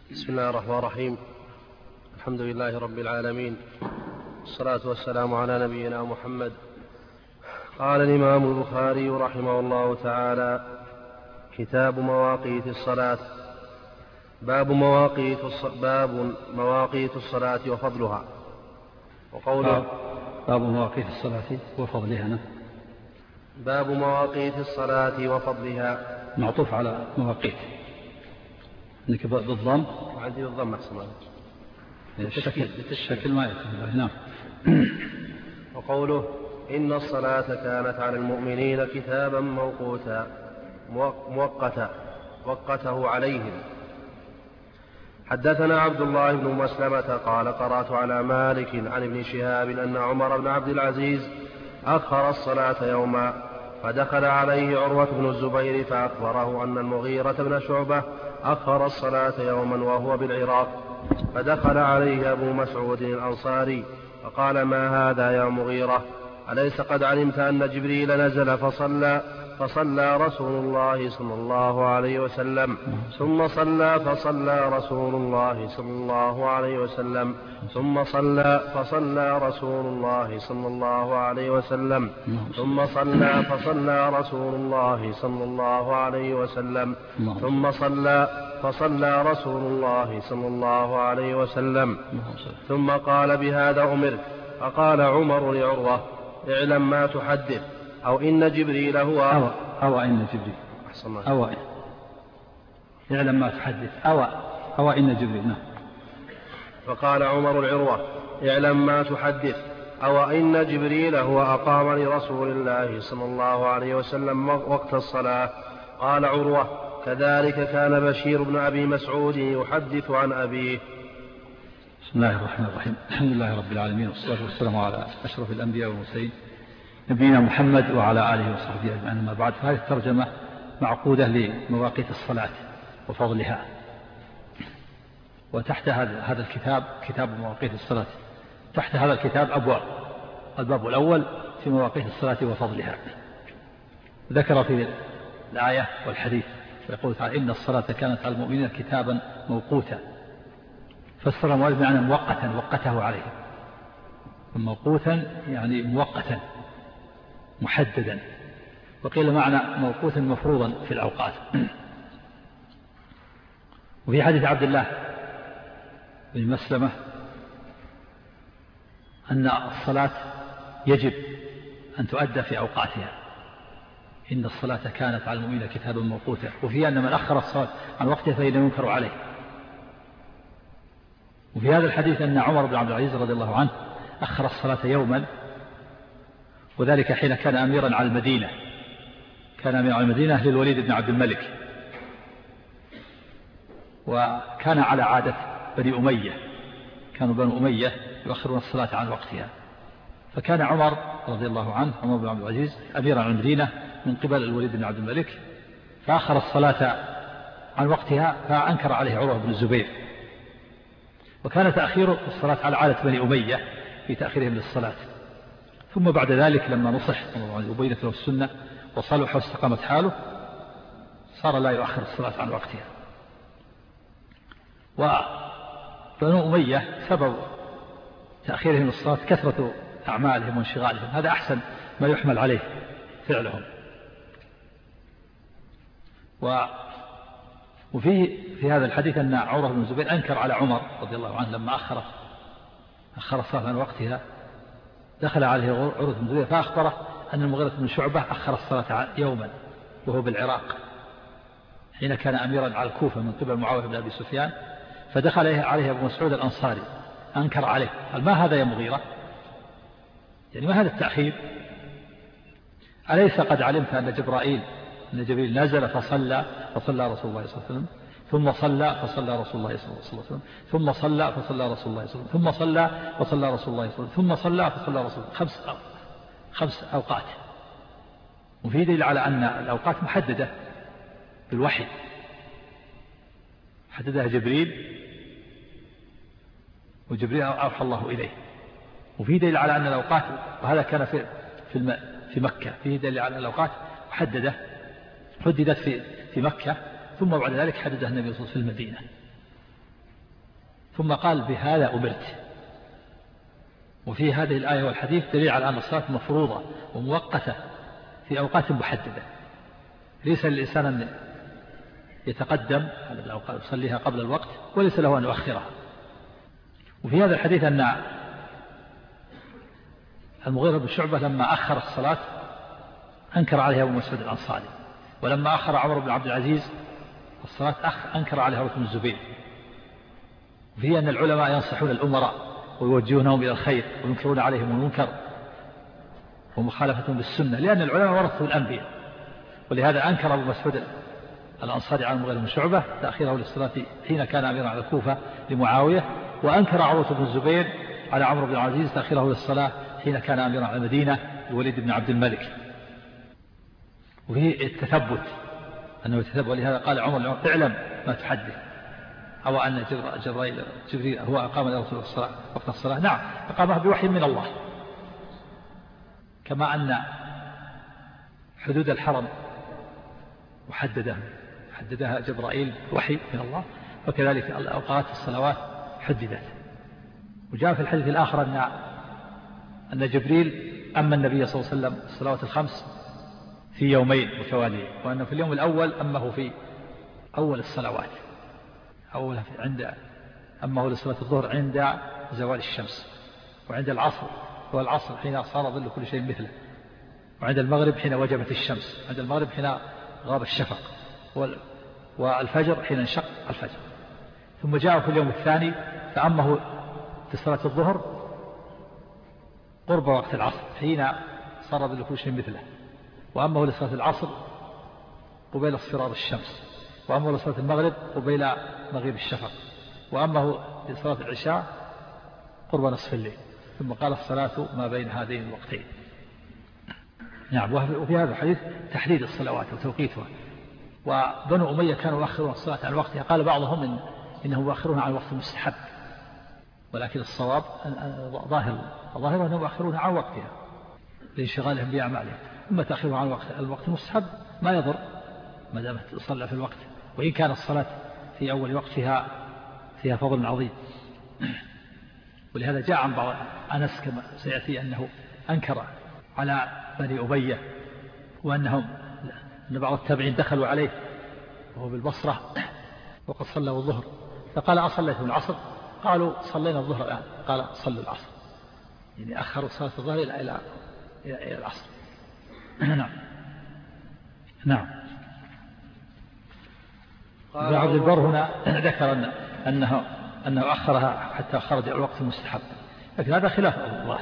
بسم الله الرحمن الرحيم. الحمد لله رب العالمين، والصلاة والسلام على نبينا محمد. قال الإمام البخاري رحمه الله تعالى: كتاب مواقيت الصلاة. باب مواقيت الصلاة وفضلها. وقوله باب مواقيت الصلاة وفضلها. باب مواقيت الصلاة وفضلها معطوف على مواقيت. انك بالضم عندي بالضم أحسن. الشكل ما يفهم. نعم. وقوله: إن الصلاة كانت على المؤمنين كتابا مؤقتا وقته عليهم. حدثنا عبد الله بن مسلمة قال: قرأت على مالك عن ابن شهاب أن عمر بن عبد العزيز أخر الصلاة يوما، فدخل عليه عروة بن الزبير فأخبره أن المغيرة بن شعبة أخر الصلاة يوما وهو بالعراق، فدخل عليه أبو مسعود الأنصاري فقال: ما هذا يا مغيرة؟ أليس قد علمت أن جبريل نزل فصلى رسول الله صلى الله عليه وسلم، ثم فصلى رسول الله صلى الله عليه وسلم، ثم فصلى رسول الله صلى الله عليه وسلم، ثم فصلى رسول الله صلى الله عليه وسلم، ثم فصلى رسول الله صلى الله عليه وسلم، ثم قال: بهذا أمرت. فقال عمر لعروة: اعلم ما تحدث، أو إن جبريل هو إن جبريل اعلم ما تحدث أو إن جبريل. نعم. فقال عمر العروة: اعلم ما تحدث، أو إن جبريل هو أقام لرسول الله صلى الله عليه وسلم وقت الصلاة. قال عروة: كذلك كان بشير بن أبي مسعود يحدث عن أبيه. بسم الله الرحمن الرحيم. الحمد لله رب العالمين، والصلاة والسلام على أشرف الأنبياء والمرسلين نبينا محمد وعلى آله وصحبه أجمعين. أما بعد، فهذه الترجمة معقودة لمواقيت الصلاة وفضلها. وتحت هذا الكتاب، كتاب مواقيت الصلاة، تحت هذا الكتاب أبواب. الباب الأول في مواقيت الصلاة وفضلها، ذكر في الآية والحديث ويقول تعالى: إن الصلاة كانت على المؤمنين كتابا موقوتا. فسر المؤلف معنى مؤقتا، وقته عليه. موقوتا يعني مؤقتا محددا، وقيل معنى موقوتا مفروضا في الأوقات. وفي حديث عبد الله بن مسلمة أن الصلاة يجب أن تؤدى في أوقاتها. إن الصلاة كانت على المؤمنين كتابا موقوتا. وفي أن من أخر الصلاة عن وقتها فإنه ينكر عليه. وفي هذا الحديث أن عمر بن عبد العزيز رضي الله عنه أخر الصلاة يوما، وذلك حين كان أميرا على المدينة. كان أميرا على المدينة للوليد بن عبد الملك، وكان على عادة بني أمية. كانوا بني أمية يؤخرون الصلاة عن وقتها. فكان عمر رضي الله عنه، عمر بن عبد العزيز، أميرا على المدينة من قبل الوليد بن عبد الملك، فأخر الصلاة عن وقتها، فأنكر عليه عروة بن الزبير. وكان تأخير الصلاة على عادة بني أمية في تأخيرهم للصلاة. ثم بعد ذلك لما نصح وبينت له السنة وصلح واستقامت حاله، صار لا يؤخر الصلاة عن وقتها. وبنو أمية سبب تأخيرهم للصلاة كثرة أعمالهم وانشغالهم. هذا أحسن ما يحمل عليه فعلهم. وفي هذا الحديث أن عروة بن الزبير أنكر على عمر رضي الله عنه لما أخر الصلاة عن وقتها. دخل عليه عروة بن الزبير فأخبره أن المغيرة بن شعبة أخر الصلاة يوما وهو بالعراق، حين كان أميرا على الكوفة من قبل معاوية بن أبي سفيان. فدخل عليه أبو مسعود الأنصاري أنكر عليه، قال: ما هذا يا مغيرة؟ يعني ما هذا التأخير؟ أليس قد علمت أن جبريل نزل فصلى رسول الله صلى الله عليه وسلم، ثم فصلى رسول الله صلى الله عليه وسلم، ثم فصلى رسول الله صلى الله عليه وسلم، ثم فصلى رسول الله صلى الله عليه وسلم، ثم فصلى رسول الله. خمس أوقات. وفي دليل على أن الأوقات محددة بالوحي، حددها جبريل، وجبريل أوحى الله إليه. وفي دليل على أن الأوقات، وهذا كان في مكة، فيه دليل على أن الأوقات حددت في مكة، ثم بعد ذلك حددها النبي صلى الله عليه وسلم في المدينة. ثم قال بهذا أمرت. وفي هذه الآية والحديث دليل على أن الصلاة مفروضة وموقتة في أوقات محددة، ليس للإنسان أن يتقدم على الأوقات يصليها قبل الوقت، وليس له أن يؤخرها. وفي هذا الحديث أن المغيرة بن شعبة لما أخر الصلاة أنكر عليها أبو مسعود الأنصاري، ولما أخر عمر بن عبد العزيز الصلاة أنكر عليها عروة بن الزبير. وفي أن العلماء ينصحون الأمراء ويوجهونهم إلى الخير وينكرون عليهم المنكر ومخالفتهم بالسنة، لأن العلماء ورثوا الأنبياء. ولهذا أنكر أبو مسعود الأنصاري على المغيرة بن شعبة تأخيره للصلاة حين كان أميرا على الكوفة لمعاوية، وأنكر عروة بن الزبير على عمرو بن عبد العزيز تأخيره للصلاة حين كان أميرا على المدينة لوليد بن عبد الملك. وفيه التثبت أنه يتثبت، ولهذا قال عمر اعلم ما تحدث، أو أن جبريل هو أقام لرسول الصلاة وقت الصلاة. نعم، أقامها بوحي من الله، كما أن حدود الحرم حددها جبرائيل وحي من الله، وكذلك الأوقات الصلوات حددت. وجاء في الحديث الآخر أن جبريل أما النبي صلى الله عليه وسلم الصلوات الخمس في يومين متواليين، وأنه في اليوم الأول أمه في أول الصلوات أمه لصلاة الظهر عند زوال الشمس، وعند العصر هو العصر حين صار ظل كل شيء مثله، وعند المغرب حين وجبت الشمس، عند المغرب حين غاب الشفق، والفجر حين انشق الفجر. ثم جاء في اليوم الثاني فأمه في صلاة الظهر قرب وقت العصر حين صار ظل كل شيء مثله، وأمه لصلاة العصر قبيل اصفرار الشمس، وأمه لصلاة المغرب قبيل مغيب الشفق، وأمه لصلاة العشاء قرب نصف الليل. ثم قال الصلاة ما بين هذين الوقتين. نعم. وفي هذا الحديث تحديد الصلوات وتوقيتها. وبنو أمية كانوا يؤخرون الصلاة عن وقتها، قال بعضهم إنهم يؤخرون عن وقت المستحب، ولكن الصواب ظاهر أنهم يؤخرون عن وقتها لانشغالهم بأعمالهم. أما تأخيرها عن الوقت المستحب ما يضر ما دامت تصلى في الوقت، وإن كان الصلاة في أول وقتها فيها فضل عظيم. ولهذا جاء عن بعض أنس كما سيأتي أنه أنكر على بني أمية، أن بعض التابعين دخلوا عليه وهو بالبصرة وقد صلوا الظهر، فقال أصليتم العصر؟ قالوا صلينا الظهر الآن. قال صلوا العصر، يعني أخروا صلاة الظهر إلى العصر. نعم. ابن عبد البر هنا ذكر أنه أخرها حتى خرج الوقت المستحب، لكن هذا خلاف الله.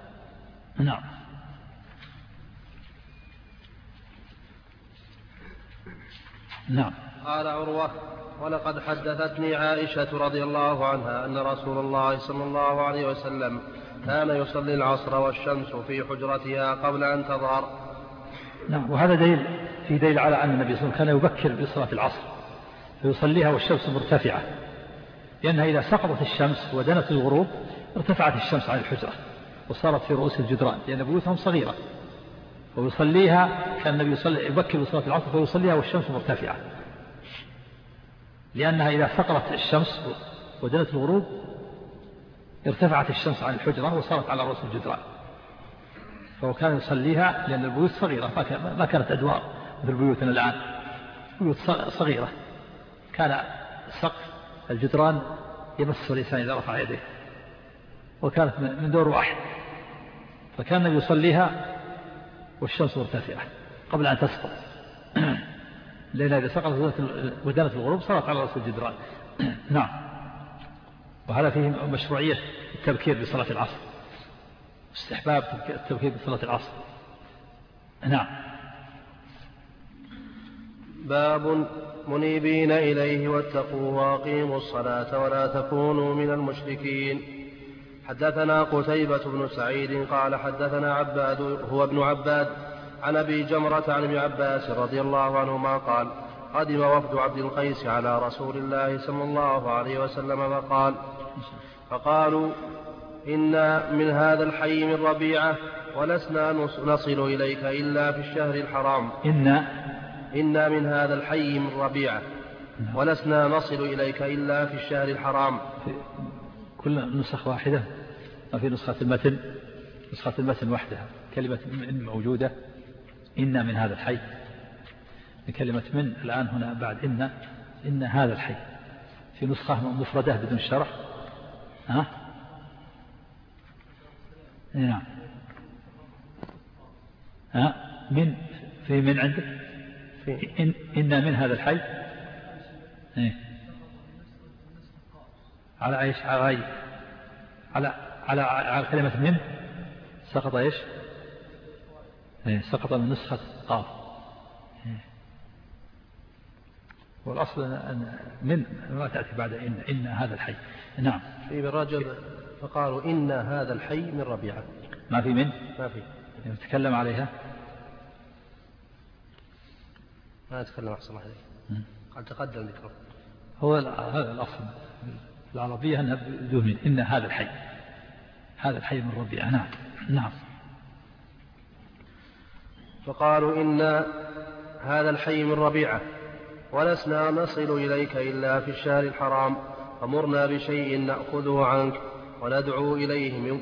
نعم. قال عروة: ولقد حدثتني عائشة رضي الله عنها أن رسول الله صلى الله عليه وسلم كان يصلي العصر والشمس في حجرتها قبل أن تظهر. نعم. وهذا دليل على أن النبي صلى الله عليه وسلم كان يبكر بصلاة العصر فيصليها والشمس مرتفعة، لأنها إذا سقطت الشمس ودنت الغروب ارتفعت الشمس عن الحجرة وصارت في رؤوس الجدران، لأن بيوتهم صغيرة، ويصليها كان النبي يبكر بصلاة العصر فيصليها والشمس مرتفعة، لأنها إذا سقطت الشمس ودنت الغروب ارتفعت الشمس عن الحجرة وصارت على رؤوس الجدران. فهو كان يصليها لأن البيوت صغيرة، ما كانت أدوار مثل بيوتنا الآن، بيوت صغيرة، كان سقف الجدران يمس الإنسان إذا رفع يديه، وكانت من دور واحد، فكان يصليها والشمس مرتفعة قبل أن تسقط، لأن إذا سقطت ودنت الغروب صارت على رأس الجدران. نعم. وهذا فيه مشروعية التبكير بصلاة العصر، استحباب التبكير بصلاة العصر. نعم. باب منيبين إليه واتقوا وأقيموا الصلاة ولا تكونوا من المشركين. حدثنا قتيبة بن سعيد قال حدثنا عباد هو ابن عباد عن أبي جمرة عن ابن عباس رضي الله عنهما قال: قدم وفد عبد القيس على رسول الله صلى الله عليه وسلم فقالوا: إنا من هذا الحي من ربيعة ولسنا نصل إليك إلا في الشهر الحرام. إنا من هذا الحي من ربيعة ولسنا نصل إليك إلا في الشهر الحرام. كل النسخ واحدة، ما في نسخة المتن، نسخة المتن وحدها كلمة من موجودة، إن من هذا الحي، كلمة من الآن هنا بعد إن هذا الحي، في نسخة مفردة بدون شرح. نعم. من في من عندك إن من هذا الحي. على ايش؟ على كلمة من سقط ايش؟ سقط من نسخة قاف. والأصل أن من ما تأتي بعد إن هذا الحي. نعم. في بالرجل فقالوا إن هذا الحي من ربيعة. ما في من؟ ما في. نتكلم عليها. ما نتكلم أحسن الله عليك. قد تقدم ذكره. هو هذا الأصل العربية أنها بدون من. إن هذا الحي، هذا الحي من ربيعة. نعم. نعم. فقالوا إن هذا الحي من ربيعة ولسنا نصل إليك إلا في الشهر الحرام، فمرنا بشيء نأخذه عنك وندعو إليه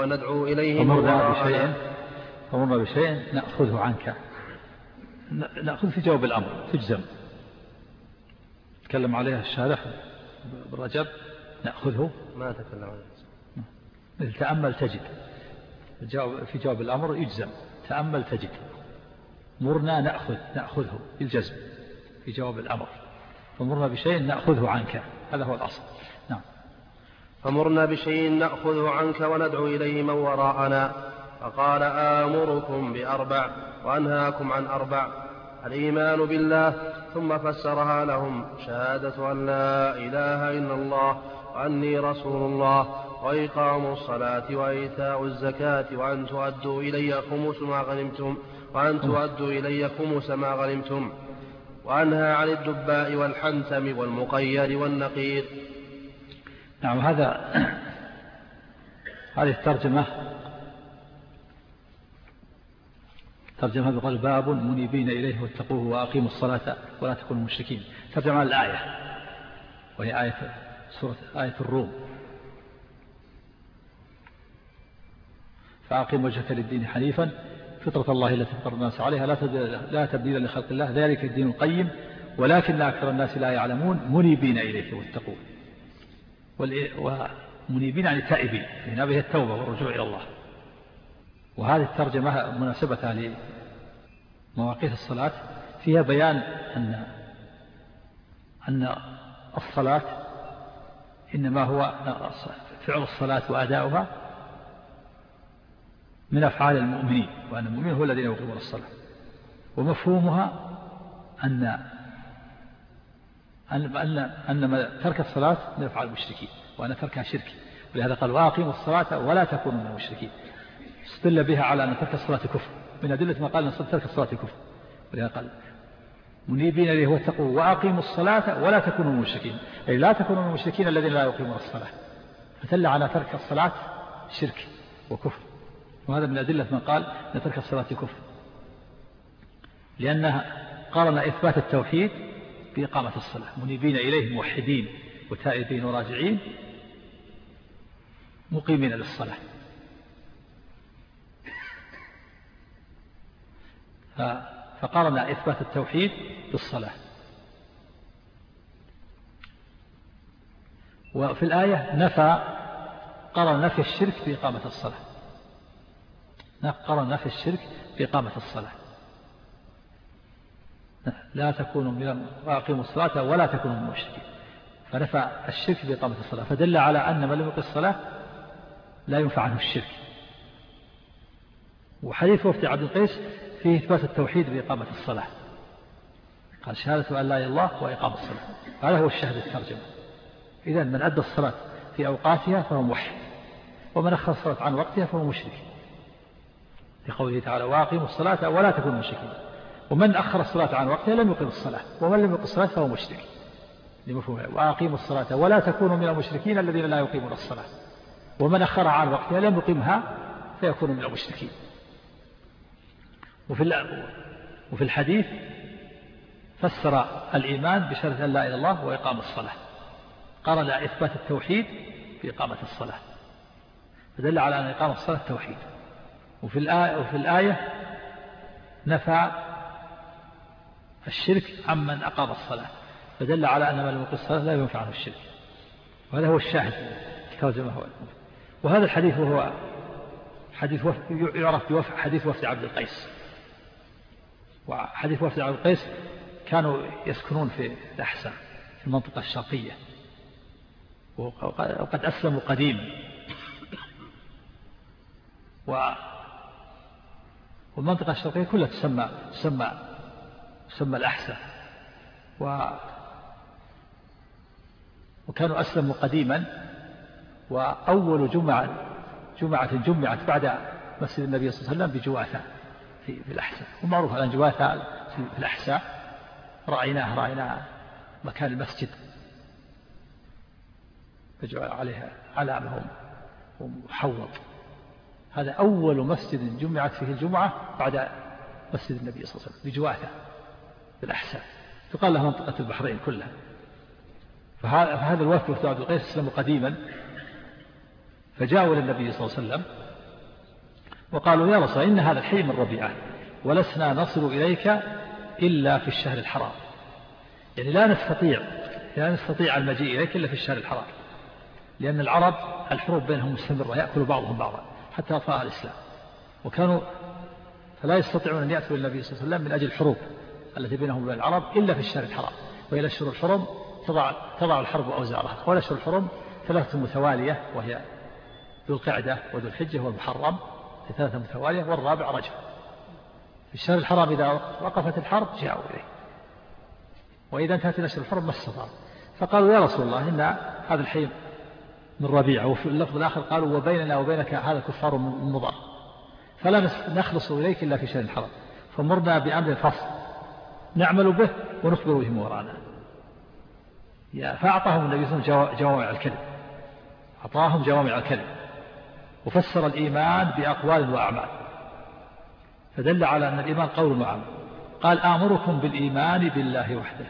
فمرنا بشيء نأخذه عنك. نأخذ في جواب الأمر تجزم. تكلم عليها الشارح بالرجب. نأخذه ما تكلم عليه مثل تأمل تجد. في جواب الأمر يجزم. تأمل تجد. مرنا نأخذه بالجزم في جواب الأمر. فمرنا بشيء نأخذه عنك، هذا هو الأصل. نعم. فمرنا بشيء نأخذه عنك وندعو إليه من وراءنا. فقال آمركم بأربع وأنهاكم عن أربع: الإيمان بالله، ثم فسرها لهم: شهادة أن لا إله إلا الله وأني رسول الله، وإقام الصلاة وإيتاء الزكاة، وأن تؤدوا إلي خمس ما غنمتم، وأنهى عن الدباء والحنتم والمقير والنقير. نعم. هذه الترجمة بقول: باب منيبين إليه واتقوه وأقيموا الصلاة ولا تكونوا مشركين. ترجمة الآية، وهي آية الروم: فأقم وجهك للدين حنيفا فطرة الله التي فطر الناس عليها لا تبديل لخلق الله ذلك الدين القيم ولكن أكثر الناس لا يعلمون منيبين إليه واتقوه. ومنيبين يعني تائبين، هنا به التوبة والرجوع إلى الله. وهذه الترجمة مناسبتها لمواقيت الصلاة فيها بيان أن الصلاة إنما هو فعل الصلاة وأداؤها من أفعال المؤمنين، وأن المؤمنين هو الذين يقيمون الصلاة. ومفهومها أن ترك الصلاة من أفعال المشركين، وأن تركها شرك. ولهذا قال: وأقيموا الصلاة ولا تكونوا من المشركين. استدل بها على أن ترك الصلاة كفر، من أدلة ما قال أن ترك الصلاة كفر. ولهذا قال: منيبين إليه واتقوا وأقيموا الصلاة ولا تكونوا من المشركين، أي لا تكونوا من المشركين الذين لا يقيمون الصلاة. فدل على ترك الصلاة شرك وكفر. وهذا من أدلة من قال أن ترك الصلاة كفر، لأنها قارن إثبات التوحيد بإقامة الصلاة. منيبين إليه موحدين وتائبين وراجعين مقيمين للصلاة. فقارن إثبات التوحيد بالصلاة. وفي الآية قارن نفي الشرك بإقامة الصلاة. قارن نفي الشرك بإقامة الصلاة. لا تكونوا من وأقيموا الصلاة ولا تكونوا من المشركين، فنفى الشرك بإقامة الصلاة، فدل على أن من لم يقم الصلاة لا ينفع عنه الشرك. وحديث وفد عبد القيس فيه إثبات التوحيد بإقامة الصلاة، قال: شهادة أن لا إله إلا الله وإقام الصلاة. هذا هو الشهادة الترجمة. إذن من أدى الصلاة في أوقاتها فهو موحد، ومن أخر الصلاة عن وقتها فهو مشرك، لقوله تعالى: وأقيموا الصلاة ولا تكونوا مشركين. ومن أخر الصلاة عن وقتها لم يقم الصلاة، ومن لم يقم الصلاة فهو مشرك، لمفهومها: وأقيموا الصلاة ولا تكونوا من المشركين الذين لا يقيمون الصلاة. ومن أخر عن وقتها لم يقمها فيكون من المشركين. وفي الحديث فسر الإيمان بشهادة أن لا إله إلا الله وإقام الصلاة، قال: لا إثبات التوحيد في إقامة الصلاة، فدل على أن إقامة الصلاة توحيد. وفي الآية نفى الشرك عمن أقام الصلاة، فدل على أن من لم يقم الصلاة لا ينفع عنه الشرك، وهذا هو الشاهد في ترجمة هو. وهذا الحديث هو حديث يعرف بحديث وفد عبد القيس. وحديث وفد عبد القيس كانوا يسكنون في الأحساء في المنطقة الشرقية، وقد أسلموا قديما، والمنطقة الشرقية كلها تسمى الأحساء، وكانوا أسلموا قديما. وأول جمعت بعد مسجد النبي صلى الله عليه وسلم بجواثة في الأحساء، ومعروف أن جواثة في الأحساء رأيناها مكان المسجد، فجعل عليها علامة ومحوط. هذا أول مسجد جمعت فيه الجمعة بعد مسجد النبي صلى الله عليه وسلم بجواثة في الأحساء، تقال لها منطقة البحرين كلها. فهذا الوفد وفد عبد القيس اسلموا قديما، فجاءوا إلى النبي صلى الله عليه وسلم وقالوا: يا رسول الله، إن هذا الحي من ربيعة، ولسنا نصل إليك إلا في الشهر الحرام، يعني لا نستطيع المجيء إليك إلا في الشهر الحرام، لأن العرب الحروب بينهم مستمرة، يأكل بعضهم بعضا حتى أطفاء الإسلام، وكانوا فلا يستطيعون أن يأتوا النبي صلى الله عليه وسلم من أجل الحروب التي بينهم وبين العرب إلا في الشهر الحرام. وإلى الشهور الحرم تضع الحرب أوزارها، ولا الشهور الحرم 3 متوالية، وهي ذو القعدة وذو الحجة والمحرم، 3 متوالية، والرابع رجب. في الشهر الحرام إذا وقفت الحرب جاءوا إليه، وإذا انتهت الأشهر الحرم ما استطاعوا. فقالوا: يا رسول الله، إن هذا الحي من ربيعة. وفي اللفظ الآخر قالوا: وبيننا وبينك هذا الكفار من مضر، فلا نخلص إليك إلا في شهر الحرام، فمرنا بأمر فصل نعمل به ونخبر به ورانا. فأعطاهم النبي صلى الله عليه وسلم جوامع الكلم، أعطاهم جوامع الكلم، وفسر الإيمان بأقوال وأعمال، فدل على أن الإيمان قول وعمل. قال: آمركم بالإيمان بالله وحده.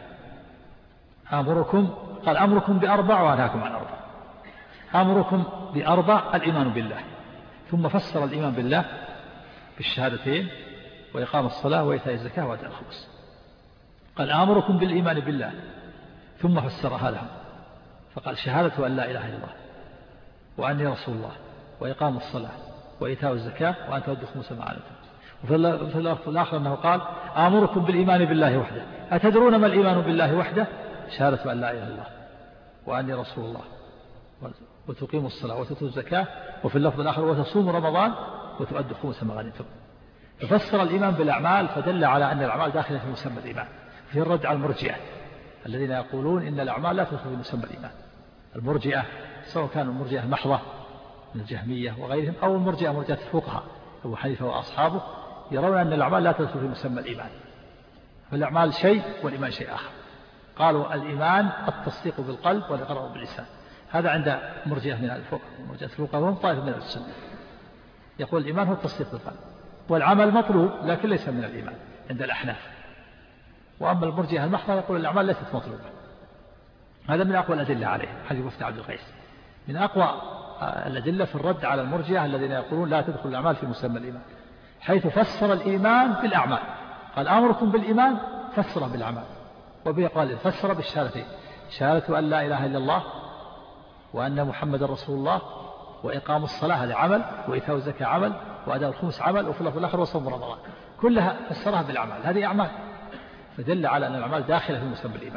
قال: أمركم ب4 وأنهاكم عن 4. أمركم ب4 الإيمان بالله، ثم فسر الإيمان بالله بالشهادتين وإقام الصلاة وإيتاء الزكاة وأداء الخمس. قال: آمركم بالإيمان بالله، ثم فسرها لهم فقال: شهادة أن لا إله إلا الله وأني رسول الله وإقام الصلاة وإيتاء الزكاة وأن تؤدوا الخمس ما عليكم. وفي اللفظ الآخر أنه قال: آمركم بالإيمان بالله وحده. أتدرون ما الإيمان بالله وحده؟ شهادة أن لا إله إلا الله وأني رسول الله وتقيموا الصلاة وتؤتوا الزكاة، وفي اللفظ الآخر: وتصوموا رمضان وتؤدوا الخمس ما غنمتم. ففسر الإيمان بالأعمال، فدل على أن الأعمال داخلة في مسمى الإيمان. في الرد على المرجئة الذين يقولون إن الأعمال لا تدخل في مسمى الإيمان. المرجئة سواء كانوا المرجئة المحضة من الجهمية وغيرهم، أو المرجئة مرجئة الفقهاء أبو حنيفة وأصحابه، يرون أن الأعمال لا تدخل في مسمى الإيمان، فالأعمال شيء والإيمان شيء آخر. قالوا: الإيمان التصديق بالقلب والإقرار باللسان. هذا عند مرجئة من الفقهاء، مرجئة الفقهاء وهم طائفة من السنة، يقول الإيمان هو التصديق بالقلب، والعمل مطلوب لكن ليس من الإيمان عند الأحناف. وأما المرجئة المحضة يقول الأعمال ليست مطلوبة. هذا من أقوى الأدلة عليه حديث وفد عبد القيس، من أقوى الأدلة في الرد على المرجئة الذين يقولون لا تدخل الأعمال في مسمى الإيمان، حيث فسر الإيمان بالأعمال. قال: أمركم بالإيمان، فسر بالأعمال. وبه قال: فسر بالشهادتين، شهادة أن لا إله إلا الله وأن محمد رسول الله وإقام الصلاة هذا عمل، وإيتاء الزكاة عمل، وأداء الخمس عمل، وفي اللفظ الآخر: وصوم رمضان. كلها فسرها بالأعمال، هذه أعمال، فدل على أن الأعمال داخلة في مسمى الإيمان.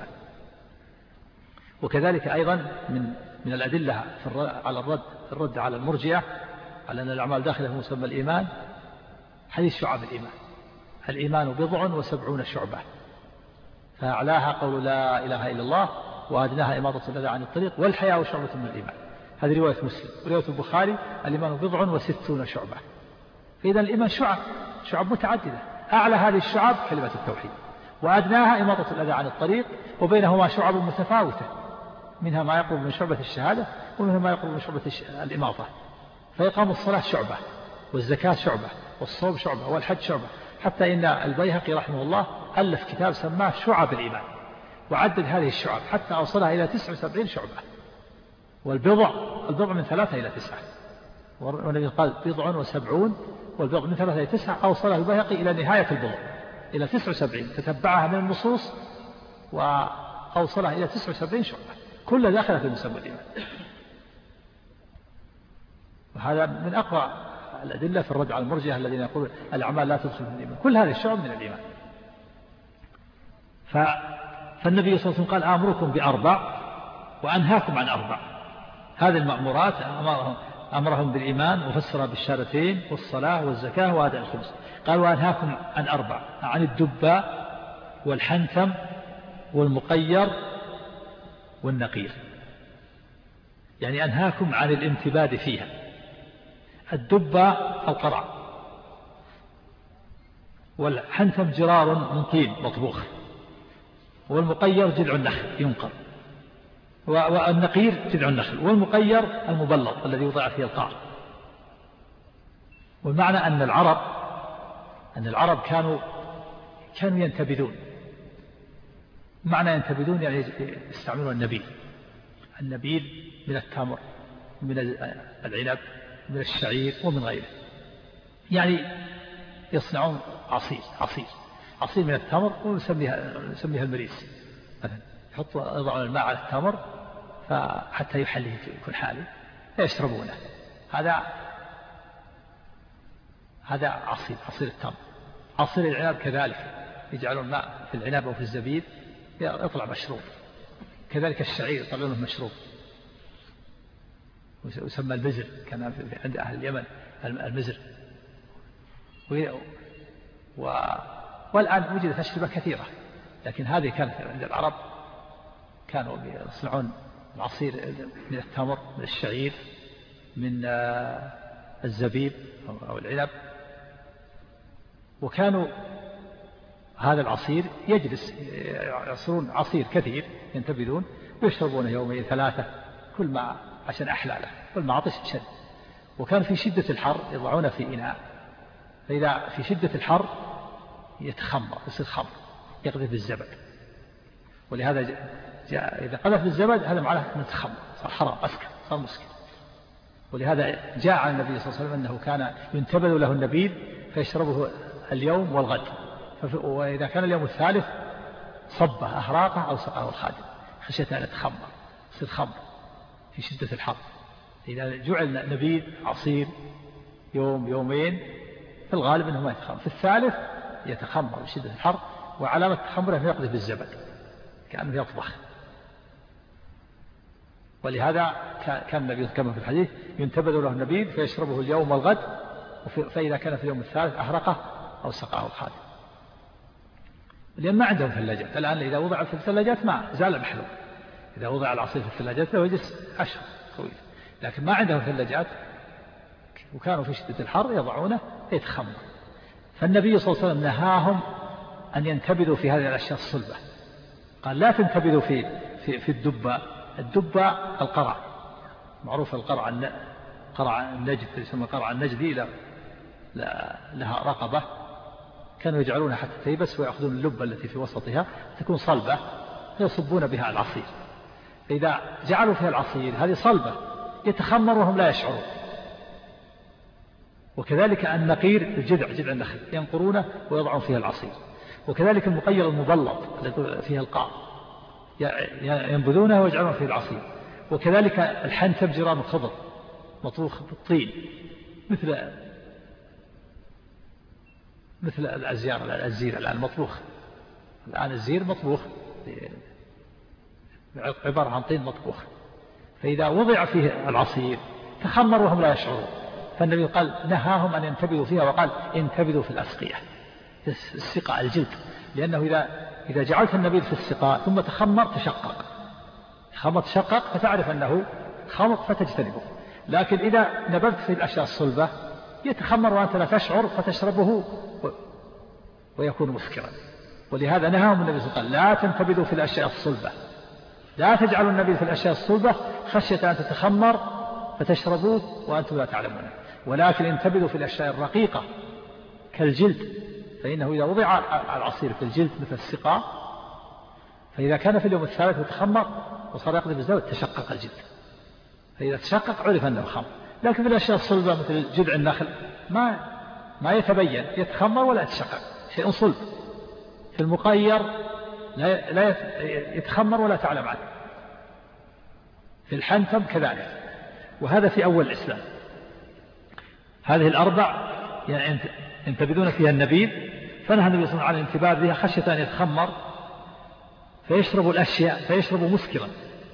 وكذلك أيضا من الأدلة على الرد على المرجئة على أن الأعمال داخلة في مسمى الإيمان حديث شعب الإيمان: الإيمان 70 شعبة، فأعلاها قول لا إله إلا الله، وأدناها إماطة الأذى عن الطريق، والحياء شعبة من الإيمان. هذه رواية مسلم. ورواية البخاري: الإيمان 60 شعبة. فإذا الإيمان شعب متعددة، أعلى هذه الشعب كلمة التوحيد، وأدناها إماطة الأذى عن الطريق، وبينهما شعب متفاوتة، منها ما يقرب من شعبة الشهادة، ومنها ما يقرب من شعبة الإماطة. فيقام الصلاة شعبة، والزكاة شعبة، والصوم شعبة، والحج شعبة، حتى إن البيهقي رحمه الله ألف كتاب سماه شعب الإيمان، وعدد هذه الشعب حتى أوصلها إلى 79 شعبة، البضع من 3 إلى 9، والنبي قال 70 والبضع من 3 إلى 9، أوصله البيهقي إلى نهاية البضع إلى 79، تتبعها من النصوص وأوصلها إلى 79 شعبة، كل داخلة في مسمى الإيمان. وهذا من أقوى الأدلة في الرد على المرجئة الذين يقولون الأعمال لا تدخل في الإيمان، كل هذه الشعب من الإيمان. فالنبي صلى الله عليه وسلم قال آمركم ب4 وأنهاكم عن 4. هذه المأمورات أمرهم بالإيمان وفسرها بالشهادتين والصلاة والزكاة وأداء الخمس. قال وأنهاكم عن 4، عن الدباء والحنثم والمقير والنقير، يعني أنهاكم عن الانتباد فيها. الدباء القرع، والحنثم جرار من طين مطبوخ، والمقير جذع النخل ينقر، والنقير جذع النخل، والمقير المبلط الذي يوضع فيه القار. والمعنى أن العرب كانوا ينتبذون. معنى ينتبذون يعني يستعملون النبيذ من التمر، من العنب، من الشعير ومن غيره، يعني يصنعون عصير من التمر ونسميها المريس مثلا، يضعون الماء على التمر حتى يحليه يكون حالي فيشربونه. هذا عصير التمر. عصير العنب كذلك، يجعلون ماء في العنب أو في الزبيب يطلع مشروب. كذلك الشعير يطلعونه مشروب ويسمى المزر، كان عند أهل اليمن المزر. والآن وجدت أشربة كثيرة، لكن هذه كانت عند العرب، كانوا يصنعون العصير من التمر، من الشعير، من الزبيب أو العنب. وكانوا هذا العصير يجلس يعصرون عصير كثير ينتبذون ويشربونه 2 3 كل ما عشان أحلاله، كل ما عطش شد. وكان في شدة الحر يضعونه في إناء، فإذا في شدة الحر يتخمر، يصير خمر، يقذف بالزبد. ولهذا إذا قذف بالزبد هذا معناه أنه تخمر، صار حرام، أسكر، صار مسكر. ولهذا جاء عن النبي صلى الله عليه وسلم أنه كان ينتبذ له النبيذ فيشربه اليوم والغد، وإذا كان اليوم الثالث صبه أهراقه أو سقاه الخادم خشية أن يتخمر، يصير خمر في شدة الحر. إذا جعل نبيذ عصير يوم 2 في الغالب أنه ما يتخمر، في الثالث يتخمر بشدة الحر، وعلامة تخمره أنه يقذف بالزبد كأنه يطبخ. ولهذا كان النبي كما في الحديث ينتبذ له النبيذ فيشربه اليوم والغد، فإذا كان في اليوم الثالث أهرقه أو سقاه الخادم. لأن ما عندهم ثلاجات الآن، إذا وضع في الثلاجات ما زال المحلول، إذا وضع العصير في الثلاجات له يجلس أشهر طويل، لكن ما عندهم ثلاجات، وكانوا في شدة الحر يضعونه يتخمر. فالنبي صلى الله عليه وسلم نهاهم أن ينتبذوا في هذه الأشياء الصلبة. قال لا تنتبذوا في الدباء القرع، معروف القرع، قرع النجد يسمى قرع النجدي، لها رقبة كانوا يجعلونها حتى تيبس، ويأخذون اللبة التي في وسطها تكون صلبة فيصبون بها العصير. فإذا جعلوا فيها العصير هذه صلبة يتخمر وهم لا يشعرون. وكذلك النقير جذع النخل ينقرونه ويضعون فيها العصير. وكذلك المقير المبلط الذي فيها القاع ينبذونه ويجعلون فيه العصير. وكذلك الحنثم جرام الخضر مطبوخ بالطين مثل الزير الآن مطبوخ. الآن الزير مطبوخ عبارة عن طين مطبوخ، فإذا وضع فيه العصير تخمر وهم لا يشعرون. فالنبي قال نهاهم أن ينتبذوا فيها، وقال انتبذوا في الأسقية، السقاء الجلد، لأنه إذا جعلت النبيذ في السقاء ثم تخمر تشقق فتعرف أنه خمر فتجتنبه. لكن إذا نبذت في الأشياء الصلبة يتخمر وأنت لا تشعر فتشربه ويكون مسكرا. ولهذا نهاهم النبي صلى الله عليه وسلم لا تنتبذوا في الأشياء الصلبة، لا تجعلوا النبيذ في الأشياء الصلبة خشية أن تتخمر فتشربوه وأنتم لا تعلمون، ولكن انتبذوا في الأشياء الرقيقة كالجلد، فإنه إذا وضع العصير في الجلد مثل السقاء فإذا كان في اليوم الثالث يتخمر وصار يقذف بالزبد تشقق الجلد فإذا تشقق عرف أنه خمر. لكن في الأشياء الصلبة مثل جذع النخل ما يتبين، يتخمر ولا يتشقق، شيء صلب. في المقير لا يتخمر ولا تعلم عنه. في الحنتم كذلك. وهذا في أول الإسلام. هذه الأربع يعني ينتبذون فيها النبيذ، فنهى النبي صلى الله عليه وسلم عن الانتباذ بها خشية أن يتخمر فيشرب الأشياء، فيشرب مسكرا،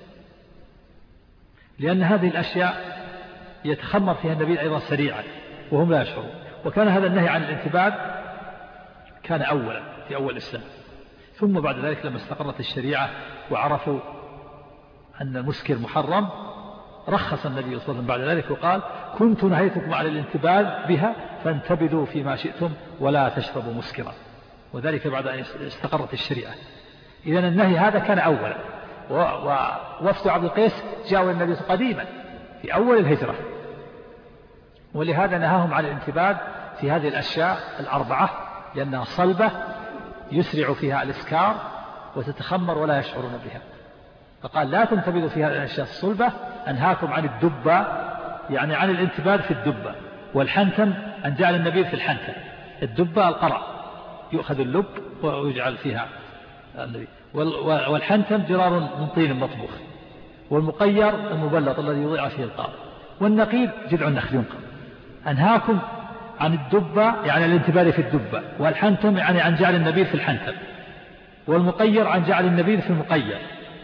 لأن هذه الأشياء يتخمر فيها النبيذ أيضا سريعا وهم لا يشعرون. وكان هذا النهي عن الانتباذ كان أولا في أول الإسلام. ثم بعد ذلك لما استقرت الشريعة وعرفوا أن المسكر محرم رخص النبي صلى الله عليه وسلم بعد ذلك وقال كنت نهيتكم عن الانتباذ بها فانتبذوا فيما شئتم ولا تشربوا مسكرا، وذلك بعد أن استقرت الشريعة. إذن النهي هذا كان أولا. ووفد عبد القيس جاءوا النبي قديما في أول الهجرة، ولهذا نهاهم عن الانتباذ في هذه الأشياء الأربعة لأنها صلبة يسرع فيها الإسكار وتتخمر ولا يشعرون بها. فقال لا تنتبذوا في هذه الأشياء الصلبة، أنهاكم عن الدبة يعني عن الانتباذ في الدبة. والحنتم أن جعل النبيذ في الحنتم. الدبة القرع يؤخذ اللب ويجعل فيها النبيذ. والحنتم جرار من طين مطبوخ. والمقير المبلط الذي يضيع فيه القار. والنقيب جذع النخل ينقر. أنهاكم عن الدبة يعني الانتباذ في الدبة، والحنتم يعني عن جعل النبيذ في الحنتم، والمقير عن جعل النبيذ في المقير،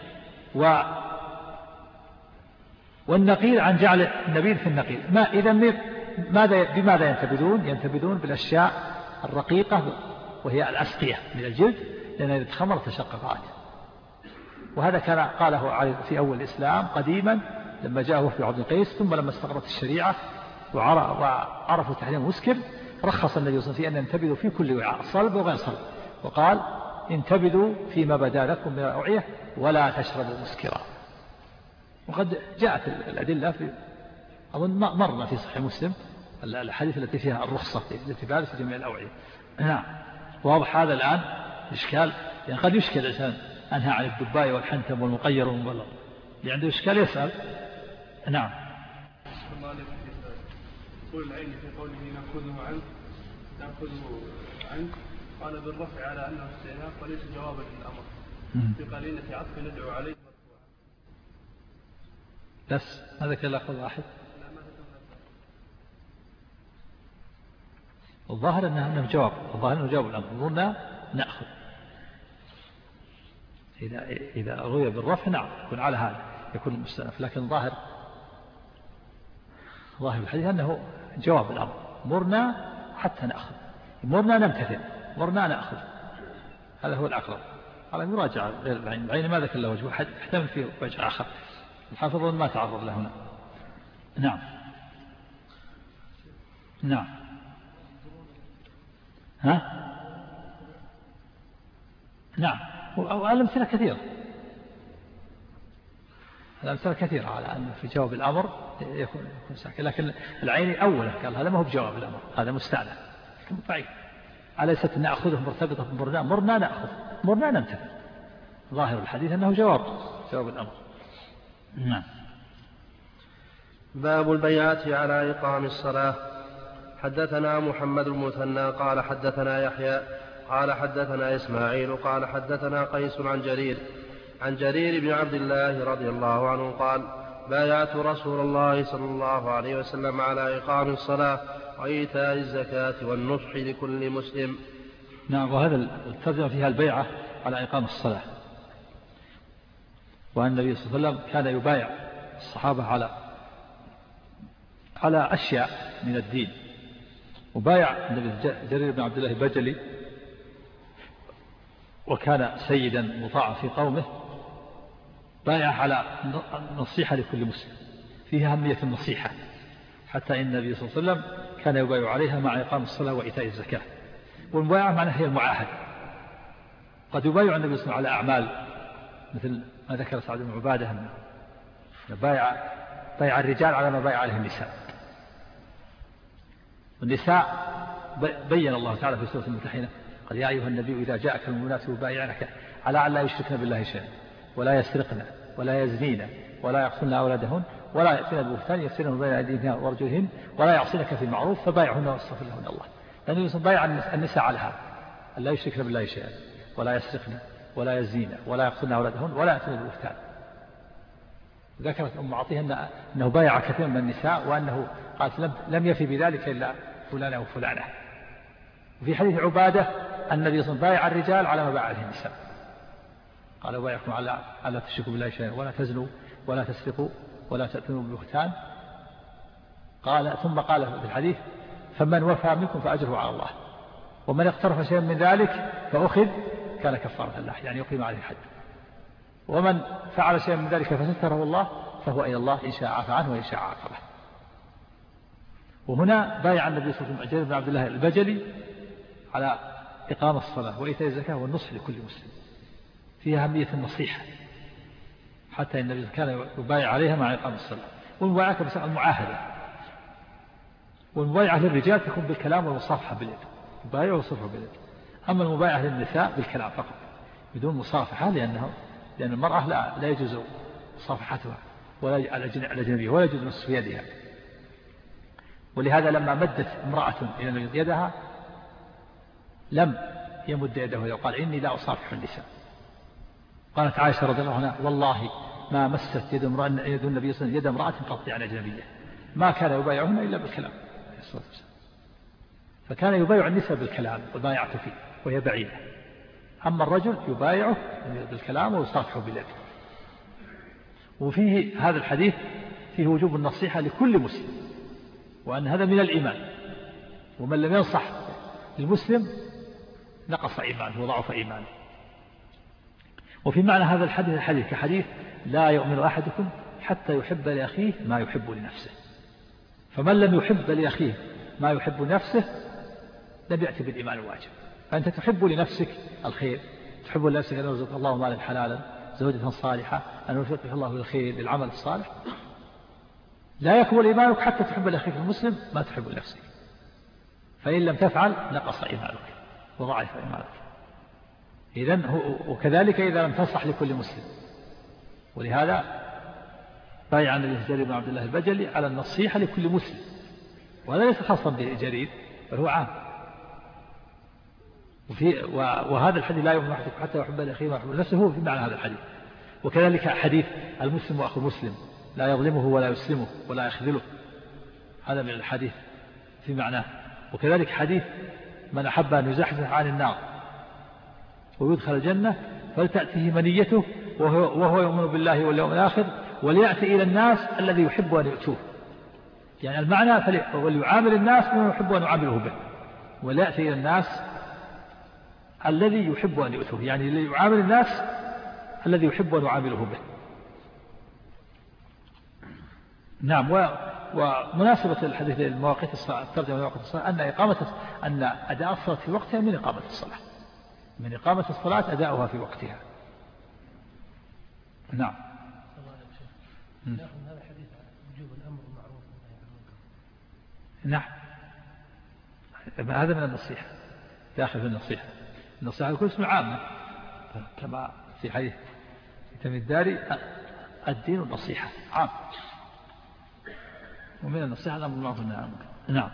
والنقير عن جعل النبيذ في النقير. بماذا ينتبذون؟ ينتبذون بالأشياء الرقيقة وهي الأسقية من الجلد، لأنها إذا تخمرت تشققات. وهذا كان قاله في أول الإسلام قديما لما جاءه في عبد القيس. ثم لما استقرت الشريعة وعرفوا تحريم مسكر رخص النبي صلى الله عليه وسلم في أن ينتبذوا في كل وعاء صلب وغير صلب، وقال انتبذوا فيما بدا لكم من الأوعية ولا تشربوا مسكرا. وقد جاءت الأدلة في أظن مرنا في صحيح مسلم الحديث التي فيها الرخصة الانتباذ في جميع الأوعية. نعم. واضح هذا الآن إشكال، يعني قد يشكل الإنسان أنهى عن الدباء والحنتم والمقير والمبلط، اللي عنده إشكال يسأل. نعم. قول العين في قوله نأخذه عنك قال بالرفع على أنه استئناف وليس جوابا للأمر بقرينة عطف ندعو عليه مرفوعا. بس هذا كلا أخذ واحد. الظاهر أنه جواب، الظاهر أنه جواب الأمر. قلنا نأخذ إذا روي بالرفع نعم يكون على هذا يكون مستأنف، لكن ظاهر الحديث أنه جواب الأمر. مرنا حتى نأخذ، مرنا نمتثل، مرنا نأخذ، هذا هو الأقرب. على مراجعة غير العين ما ذكر له وجه، احتمل فيه وجه آخر الحافظ ما تعرض له هنا. نعم. نعم. ها؟ نعم. والأمثلة كثيرة، الأمثلة كثيرة على أن في جواب الأمر يكون ساكن، لكن العيني أولا قال هذا ما هو بجواب الأمر، هذا مستعلى ضعيف. أليست نأخذه مرتبطة بمرنا، مرنا نأخذ، مرنا نمتثل. ظاهر الحديث أنه جواب الأمر. نعم. باب البيعة على إقام الصلاة. حدثنا محمد المثنى قال حدثنا يحيى قال حدثنا إسماعيل قال حدثنا قيس عن جرير بن عبد الله رضي الله عنه قال بايعت رسول الله صلى الله عليه وسلم على إقام الصلاة وإيتاء الزكاة والنصح لكل مسلم. نعم. وهذا الترجمة فيها البيعة على إقام الصلاة، وأن النبي صلى الله عليه وسلم كان يبايع الصحابة على أشياء من الدين. وبايع النبي جرير بن عبد الله بجلي، وكان سيدا مطاعا في قومه، بايع على النصيحة لكل مسلم، فيها أهمية النصيحة، حتى إن النبي صلى الله عليه وسلم كان يبايع عليها مع إقام الصلاة وإيتاء الزكاة. والمبايعة معناها هي المعاهدة. قد يبايع النبي صلى الله عليه وسلم على أعمال مثل ما ذكر سعد بن عبادة، بايع الرجال على ما بايع عليه النساء. والنساء بين الله تعالى في سورة الممتحنة قال يا أيها النبي إذا جاءك المؤمنات يبايعنك على أن لا يشركن بالله شيئا ولا يسرقن ولا يزنين ولا يقتلن أولادهن ولا يأتين ببهتان يفتنهم بين أيديهن وأرجلهن ولا يعصينك في معروف فبايعهن واستغفر لهن الله. لأنه يصنع بايع النساء على هذا، أن لا يشركن بالله شيئا ولا يسرقن ولا يزين ولا يقتلن أولادهن ولا يأتين ببهتان. ذكرت أم عطية أنه بايع كثير من النساء، وأنه قالت لم يفي بذلك إلا فلانة وفلانة. وفي حديث عبادة النبي صلى الله عليه وسلم بايع الرجال على ما بايع عليه النساء، قال بايعكم على ألا تشركوا بالله شيئا ولا تزنوا ولا تسرقوا ولا تأتوا ببهتان. قال ثم قال في الحديث فمن وفى منكم فأجره على الله، ومن اقترف شيئا من ذلك فأخذ كان كفارة الله، يعني يقيم عليه الحد. ومن فعل شيئا من ذلك فستره الله فهو إلى الله إن شاء عفى عنه وإن شاء عاقبه. وهنا بايع النبي صلى الله عليه وسلم جابر بن عبد الله البجلي على إقام الصلاة وإيتاء الزكاة والنصح لكل مسلم، فيها أهمية النصيحة، حتى النبي كان يبايع عليها مع إقام الصلاة. والمبايعة كما المعاهدة، والمبايعة للرجال تكون بالكلام والمصافحة باليد، يبايع ويصافحوا باليد. أما المبايعة للنساء بالكلام فقط بدون مصافحة، لأن المرأة لا يجوز مصافحتها ولا الأجنبية ولا يجوز مس يدها. ولهذا لما مدت امرأة إلى يدها لم يمد يده وقال إني لا أصافح النساء. قالت عائشة رضي الله عنها والله ما مست يد النبي صلى الله عليه وسلم يد امرأة قط عن أجنبية، ما كان يبايعهن إلا بالكلام. فكان يبايع النساء بالكلام والبايعة فيه وهي بعيدة، أما الرجل يبايعه بالكلام ويصافحه باليد. وفيه هذا الحديث فيه وجوب النصيحة لكل مسلم، وأن هذا من الإيمان، ومن لم ينصح المسلم نقص إيمانه وضعف إيمانه. وفي معنى هذا الحديث كحديث لا يؤمن أحدكم حتى يحب لأخيه ما يحب لنفسه. فمن لم يحب لأخيه ما يحب لنفسه لم يأتي بالإيمان الواجب. فأنت تحب لنفسك الخير، تحب لنفسك أن يرزق الله مالا حلالا، زوجة صالحة، أن يوفقك الله للخير للعمل الصالح. لا يكمل إيمانك حتى تحب لأخيك المسلم ما تحب لنفسك، فإن لم تفعل نقص إيمانك وضعف إيمانك. إذن وكذلك إذا لم تنصح لكل مسلم. ولهذا بايع النبي جرير بن عبد الله البجلي على النصيحة لكل مسلم، وهذا ليس خاصا بجرير بل هو عام. وهذا الحديث لا يؤمن أحدكم حتى يحب لأخيه ما يحب لنفسه هو في معنى هذا الحديث. وكذلك حديث المسلم وأخو المسلم لا يظلمه ولا يسلمه ولا يخذله، هذا من الحديث في معناه. وكذلك حديث من أحب أن يزحزح عن النار ويدخل الجنة فلتأته منيته وهو يؤمن بالله واليوم الآخر وليأتي إلى الناس الذي يحب أن يؤتوه. يعني المعنى وليعامل الناس بما يحب أن يعامله به، وليأتي إلى الناس الذي يحب أن يؤتوه، يعني ليعامل الناس الذي يحب أن يعامله به. نعم. ومناسبة الحديث للمواقيت الصلاة، الترجمة لمواقيت الصلاة أن أداء الصلاة في وقتها من إقامة الصلاة، من إقامة الصلاة أداؤها في وقتها. نعم. هذا حديث وجوب الأمر بالمعروف والنهي عن المنكر. نعم، هذا من النصيحة، داخل في النصيحة. النصيحة لكل اسم عامة كما في حديث تميم الداري الدين النصيحة عام، ومن النصيحة الأمر بالمعروف والنهي عن المنكر. نعم.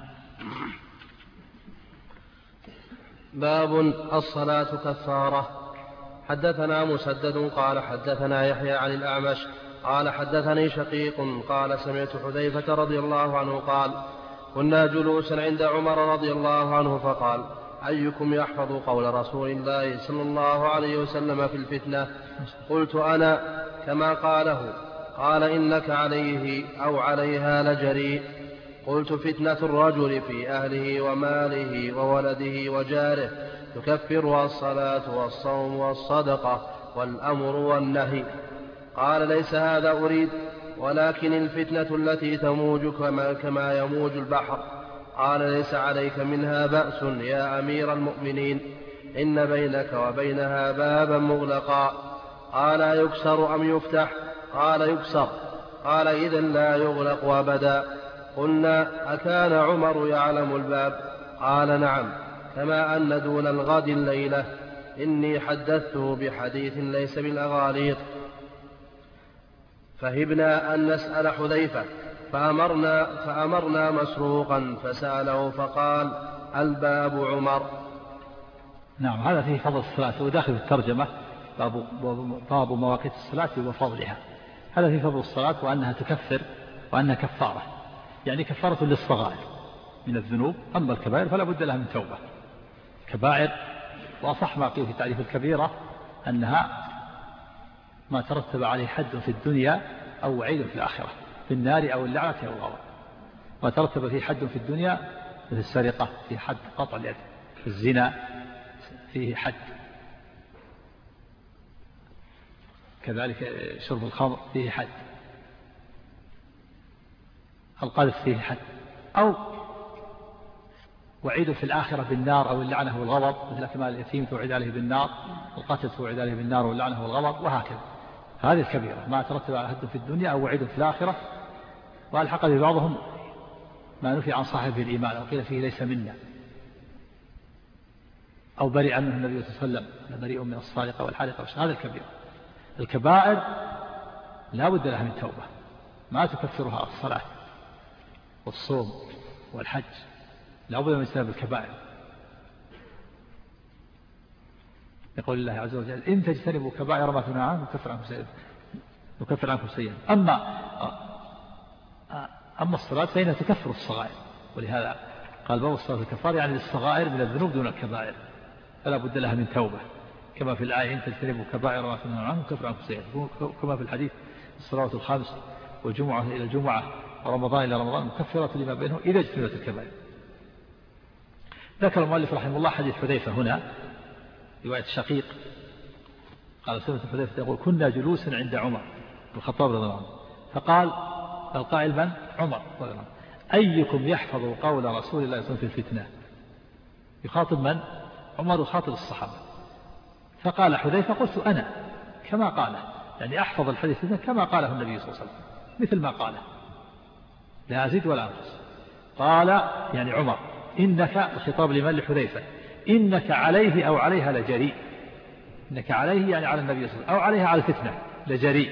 باب الصلاة كفارة. حدثنا مسدد قال حدثنا يحيى عن الأعمش قال حدثني شقيق قال سمعت حذيفة رضي الله عنه قال كنا جلوسا عند عمر رضي الله عنه فقال أيكم يحفظ قول رسول الله صلى الله عليه وسلم في الفتنة؟ قلت أنا كما قاله. قال إنك عليه أو عليها لجريء. قلت فتنة الرجل في أهله وماله وولده وجاره تكفرها الصلاة والصوم والصدقة والأمر والنهي. قال ليس هذا أريد، ولكن الفتنة التي تموج كما يموج البحر. قال ليس عليك منها بأس يا أمير المؤمنين، إن بينك وبينها بابا مغلقا. قال يكسر أم يفتح؟ قال يكسر. قال إذن لا يغلق أبدا. قلنا أكان عمر يعلم الباب؟ قال نعم، كما أن دون الغد الليلة إني حدثته بحديث ليس بالأغاليط. فهبنا أن نسأل حذيفة فأمرنا مسروقا فسأله فقال الباب عمر. نعم، هذا فيه فضل الصلاة، وداخل في الترجمة باب مواقيت الصلاة وفضلها. هذا فيه فضل الصلاة وأنها تكفر وأنها كفارة، يعني كفارة للصغائر من الذنوب. أما الكبائر فلا بد لها من توبة. كبائر، وأصح ما قيل في تعريف الكبيرة أنها ما ترتب عليه حد في الدنيا أو وعيد في الآخرة، في النار أو اللعنة أو الغضب. ما ترتب فيه حد في الدنيا مثل السرقة فيه حد قطع اليد، الزنا فيه حد، كذلك شرب الخمر فيه حد، القذف فيه حد، أو وعيد في الآخرة بالنار أو اللعنة والغضب، مثل احتمال اليتيم توعد عليه بالنار، القتل توعد عليه بالنار واللعنة والغضب، وهكذا. هذه الكبيرة ما ترتب على حد في الدنيا أو وعيد في الآخرة. والحق ببعضهم ما نفي عن صاحبه الإيمان، أو قيل فيه ليس منا، أو برئ منه النبي صلى الله عليه وسلم، بريء من الصادقة والحالقة. هذا الكبيرة. الكبائر لا بد لها من توبة، ما تكفرها الصلاة والصوم والحج، لا بد من اجتناب الكبائر. يقول الله عز وجل إن تجتنبوا كبائر ما تنهون عنه نكفر عنكم سيئاتكم. أما الصلاة فإنها تكفر الصغائر، ولهذا قال باب الصلاة الكفار، يعني للصغائر من الذنوب دون الكبائر، فلا بد لها من توبة، كما في الآية إن تجتنبوا كبائر ما تنهون عنه نكفر عنكم سيئاتكم، كما في الحديث الصلوات الخمس والجمعة إلى الجمعة ورمضان إلى رمضان مكفرة لما بينه إذا اجتنبت الكبائر. ذكر المؤلف رحمه الله حديث حذيفة هنا، رواية شقيق قال سمعت حذيفة يقول كنا جلوسا عند عمر بن الخطاب رضي الله عنه، فقال القائل من؟ عمر رضي الله عنه، أيكم يحفظ قول رسول الله صلى الله عليه وسلم في الفتنة؟ يخاطب من؟ عمر يخاطب الصحابة. فقال حذيفة قلت أنا كما قاله، يعني أحفظ الحديث كما قاله النبي صلى الله عليه وسلم، مثل ما قاله، لا أزيد ولا أنقص. قال يعني عمر إنك، الخطاب لمن؟ لحذيفة، إنك عليه أو عليها لجريء. إنك عليه يعني على النبي صلى الله عليه وسلم، أو عليها على الفتنة لجريء.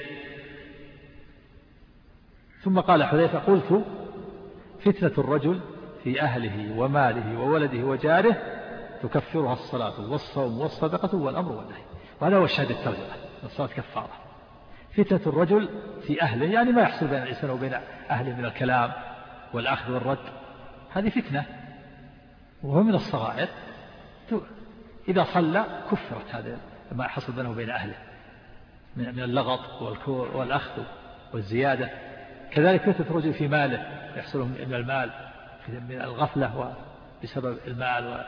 ثم قال حذيفة قلت فتنة الرجل في أهله وماله وولده وجاره تكفرها الصلاة والصوم والصدقة والأمر والنهي. وهذا هو الشاهد الترجمة، الصلاة كفارة. فتنة الرجل في أهله يعني ما يحصل بين الإنسان وبين أهله من الكلام والأخذ والرد، هذه فتنة وهو من الصغائر. إذا صلى كفرت هذا ما يحصل بينه وبين أهله من اللغط والأخذ والزيادة. كذلك فتنة الرجل في ماله يحصل من المال من الغفلة بسبب المال،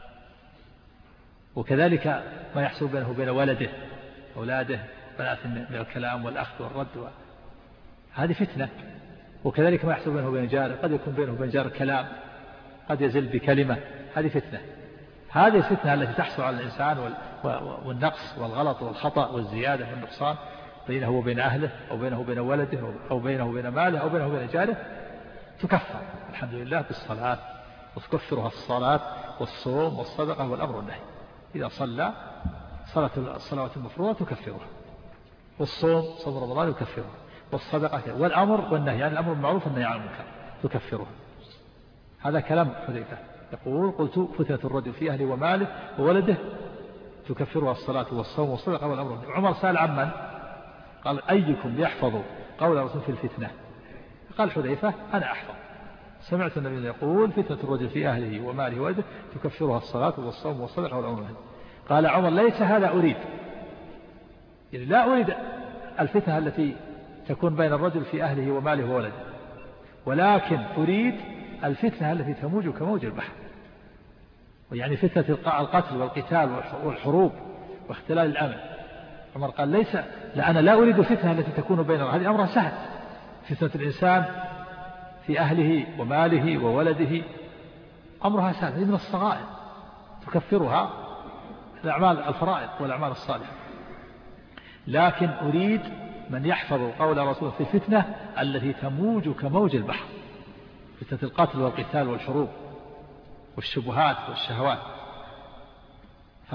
وكذلك ما يحصل بينه وبين ولده أولاده بنات من الكلام والأخذ والرد، هذه فتنة. وكذلك ما يحصل بينه وبين جاره، قد يكون بينه وبين جاره كلام، قد يزل بكلمة، هذه فتنة. هذه الفتنة التي تحصل على الإنسان والنقص والغلط والخطأ والزيادة والنقصان بينه وبين أهله أو بينه وبين ولده أو بينه وبين ماله أو بينه وبين جاره تكفر الحمد لله بالصلاة، وتكفرها الصلاة والصوم والصدقة والأمر والنهي. إذا صلى الصلوات المفروضة تكفرها، والصوم صوم رمضان يكفرها، والصدقة والأمر والنهي يعني الأمر بالمعروف والنهي عن المنكر تكفرها. هذا كلام حذيفة يقول قلت فتنة الرجل في أهله وماله وولده تكفرها الصلاة والصوم والصدقة والأمر والنهي. عمر سأل عمن؟ قال أيكم يحفظ قول الرسول في الفتنة؟ قال حذيفة أنا أحفظ، سمعت النبي يقول فتنة الرجل في أهله وماله وولده تكفرها الصلاة والصوم والصدقة والأمر والنهي. قال عمر ليس هذا أريد، يعني لا أريد الفتنة التي تكون بين الرجل في أهله وماله وولده، ولكن أريد الفتنة التي تموج كموج البحر، ويعني فتنة القتل والقتال والحروب واختلال الأمن. عمر قال ليس، لا أنا لا أريد الفتنة التي تكون بين هذه أمرها سهل، فتنة الإنسان في أهله وماله وولده أمرها سهل، هي من الصغائر تكفرها الأعمال الفرائض والأعمال الصالحة. لكن أريد من يحفظ قول رسوله في الفتنة التي تموج كموج البحر، فتنة القتل والقتال والحروب والشبهات والشهوات.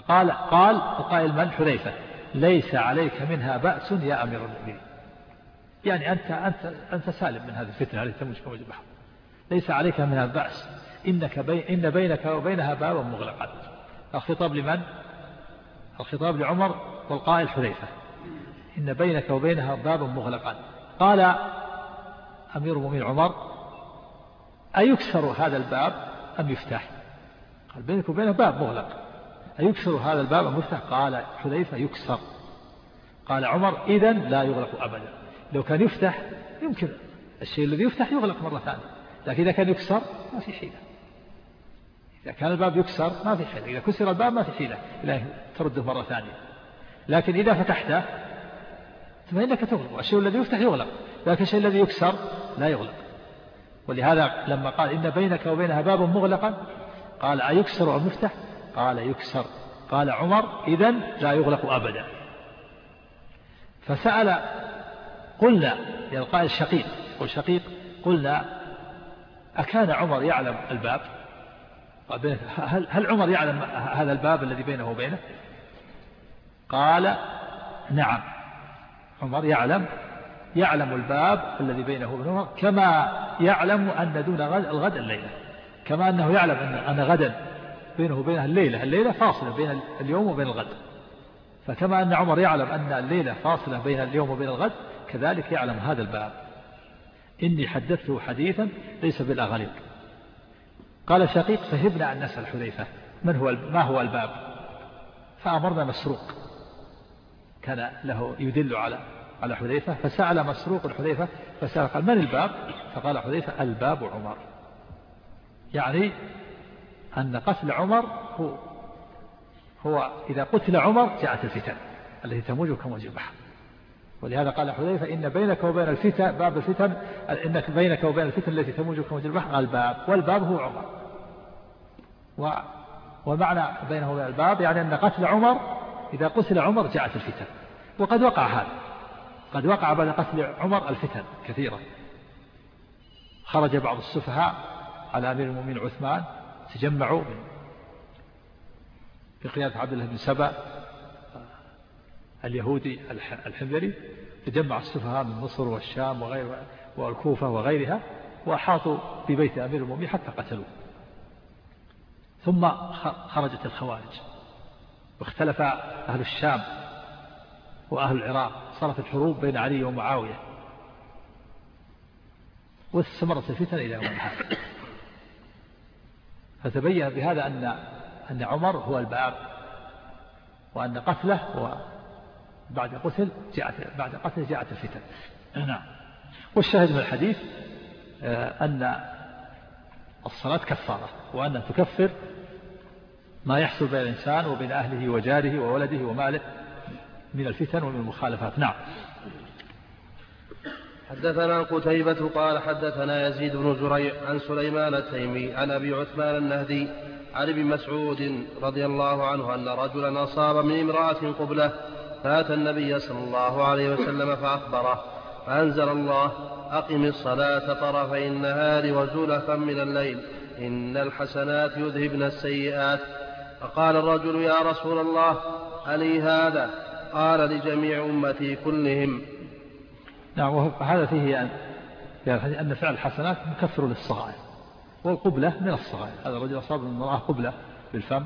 قال القائل من؟ حذيفة ليس عليك منها بأس يا أمير المؤمنين. يعني أنت سالم من هذه الفتنة التي تموج كموج البحر، ليس عليك منها بأس، إن بينك وبينها بابا مغلقا. الخطاب لمن؟ الخطاب لعمر والقائل حذيفة، إن بينك وبينها بابا مغلقا. قال أمير المؤمنين عمر: أيكسر هذا الباب أم يفتح؟ قال: بينك وبينها باب مغلق، أيكسر هذا الباب أم يفتح؟ قال حذيفة: يكسر. قال عمر: إذن لا يغلق أبدا. لو كان يفتح يمكن الشيء الذي يفتح يغلق مرة ثانية، لكن إذا كان يكسر ما في حيلة. إذا كان الباب يكسر ما في حيلة، إذا كسر الباب ما في حيلة إلا ترده مرة ثانية. لكن إذا فتحته فإنك تغلق، الشيء الذي يفتح يغلق، لكن الشيء الذي يكسر لا يغلق. ولهذا لما قال إن بينك وبينها باب مغلقا قال: أيكسر أم يفتح؟ قال: يكسر. قال عمر: إذن لا يغلق أبدا. فسأل قلنا يا القائل شقيق، قل شقيق، قلنا: أكان عمر يعلم الباب؟ هل عمر يعلم هذا الباب الذي بينه وبينه؟ قال: نعم، عمر يعلم الباب الذي بينه وبينه، كما يعلم أن دون الغد الليلة، كما أنه يعلم أن غدا بينه وبينها الليلة فاصلة بين اليوم وبين الغد. فكما أن عمر يعلم أن الليلة فاصلة بين اليوم وبين الغد، كذلك يعلم هذا الباب. إني حدثته حديثا ليس بالأغاليق. قال شقيق: فهبنا أن نسأل حذيفة ما هو الباب؟ فأمرنا مسروق كان له يدل على حذيفة، فسأل مسروق الحذيفة فسأل قال: من الباب؟ فقال حذيفة: الباب عمر، يعني أن قتل عمر هو إذا قتل عمر جاءت الفتن التي تموج كموج البحر. ولهذا قال حذيفة: إن بينك وبين الفتن باب الفتن، إنك بينك وبين الفتن التي تموج كموج البحر الباب، والباب هو عمر. ومعنى بينه وبين الباب يعني أن قتل عمر إذا قتل عمر جاءت الفتن. وقد وقع هذا، قد وقع بعد قتل عمر الفتن كثيرة. خرج بعض السفهاء على أمير المؤمنين عثمان، تجمعوا بقيادة عبد الله بن سبأ اليهودي الحميري، تجمع السفهاء من مصر والشام والكوفة وغيرها، وأحاطوا ببيت أمير المؤمنين حتى قتلوه. ثم خرجت الخوارج، واختلف أهل الشام وأهل العراق، صارت الحروب بين علي ومعاوية، واستمرت الفتن إلى يوم هذا. فتبين بهذا أن عمر هو الباب، وأن قتله بعد قتل جاءت الفتن. نعم. والشاهد من الحديث أن الصلاة كفارة، وأن تكفر ما يحصل بين الإنسان وبين أهله وجاره وولده وماله من الفتن ومن المخالفات. نعم. حدثنا قتيبة قال حدثنا يزيد بن زريع عن سليمان التيمي عن أبي عثمان النهدي عن ابن مسعود رضي الله عنه أن رجلا أصاب من امرأة قبلة، فأتى النبي صلى الله عليه وسلم فأخبره، فأنزل الله: أقم الصلاة طرفي النهار وزلفا من الليل إن الحسنات يذهبن السيئات. فقال الرجل: يا رسول الله، ألي هذا؟ قال: لجميع أمتي كلهم. نعم. وهذا فيه أن فعل الحسنات مكفر للصغائر، والقبلة من الصغائر. هذا الرجل أصاب من المرأة قبلة بالفم،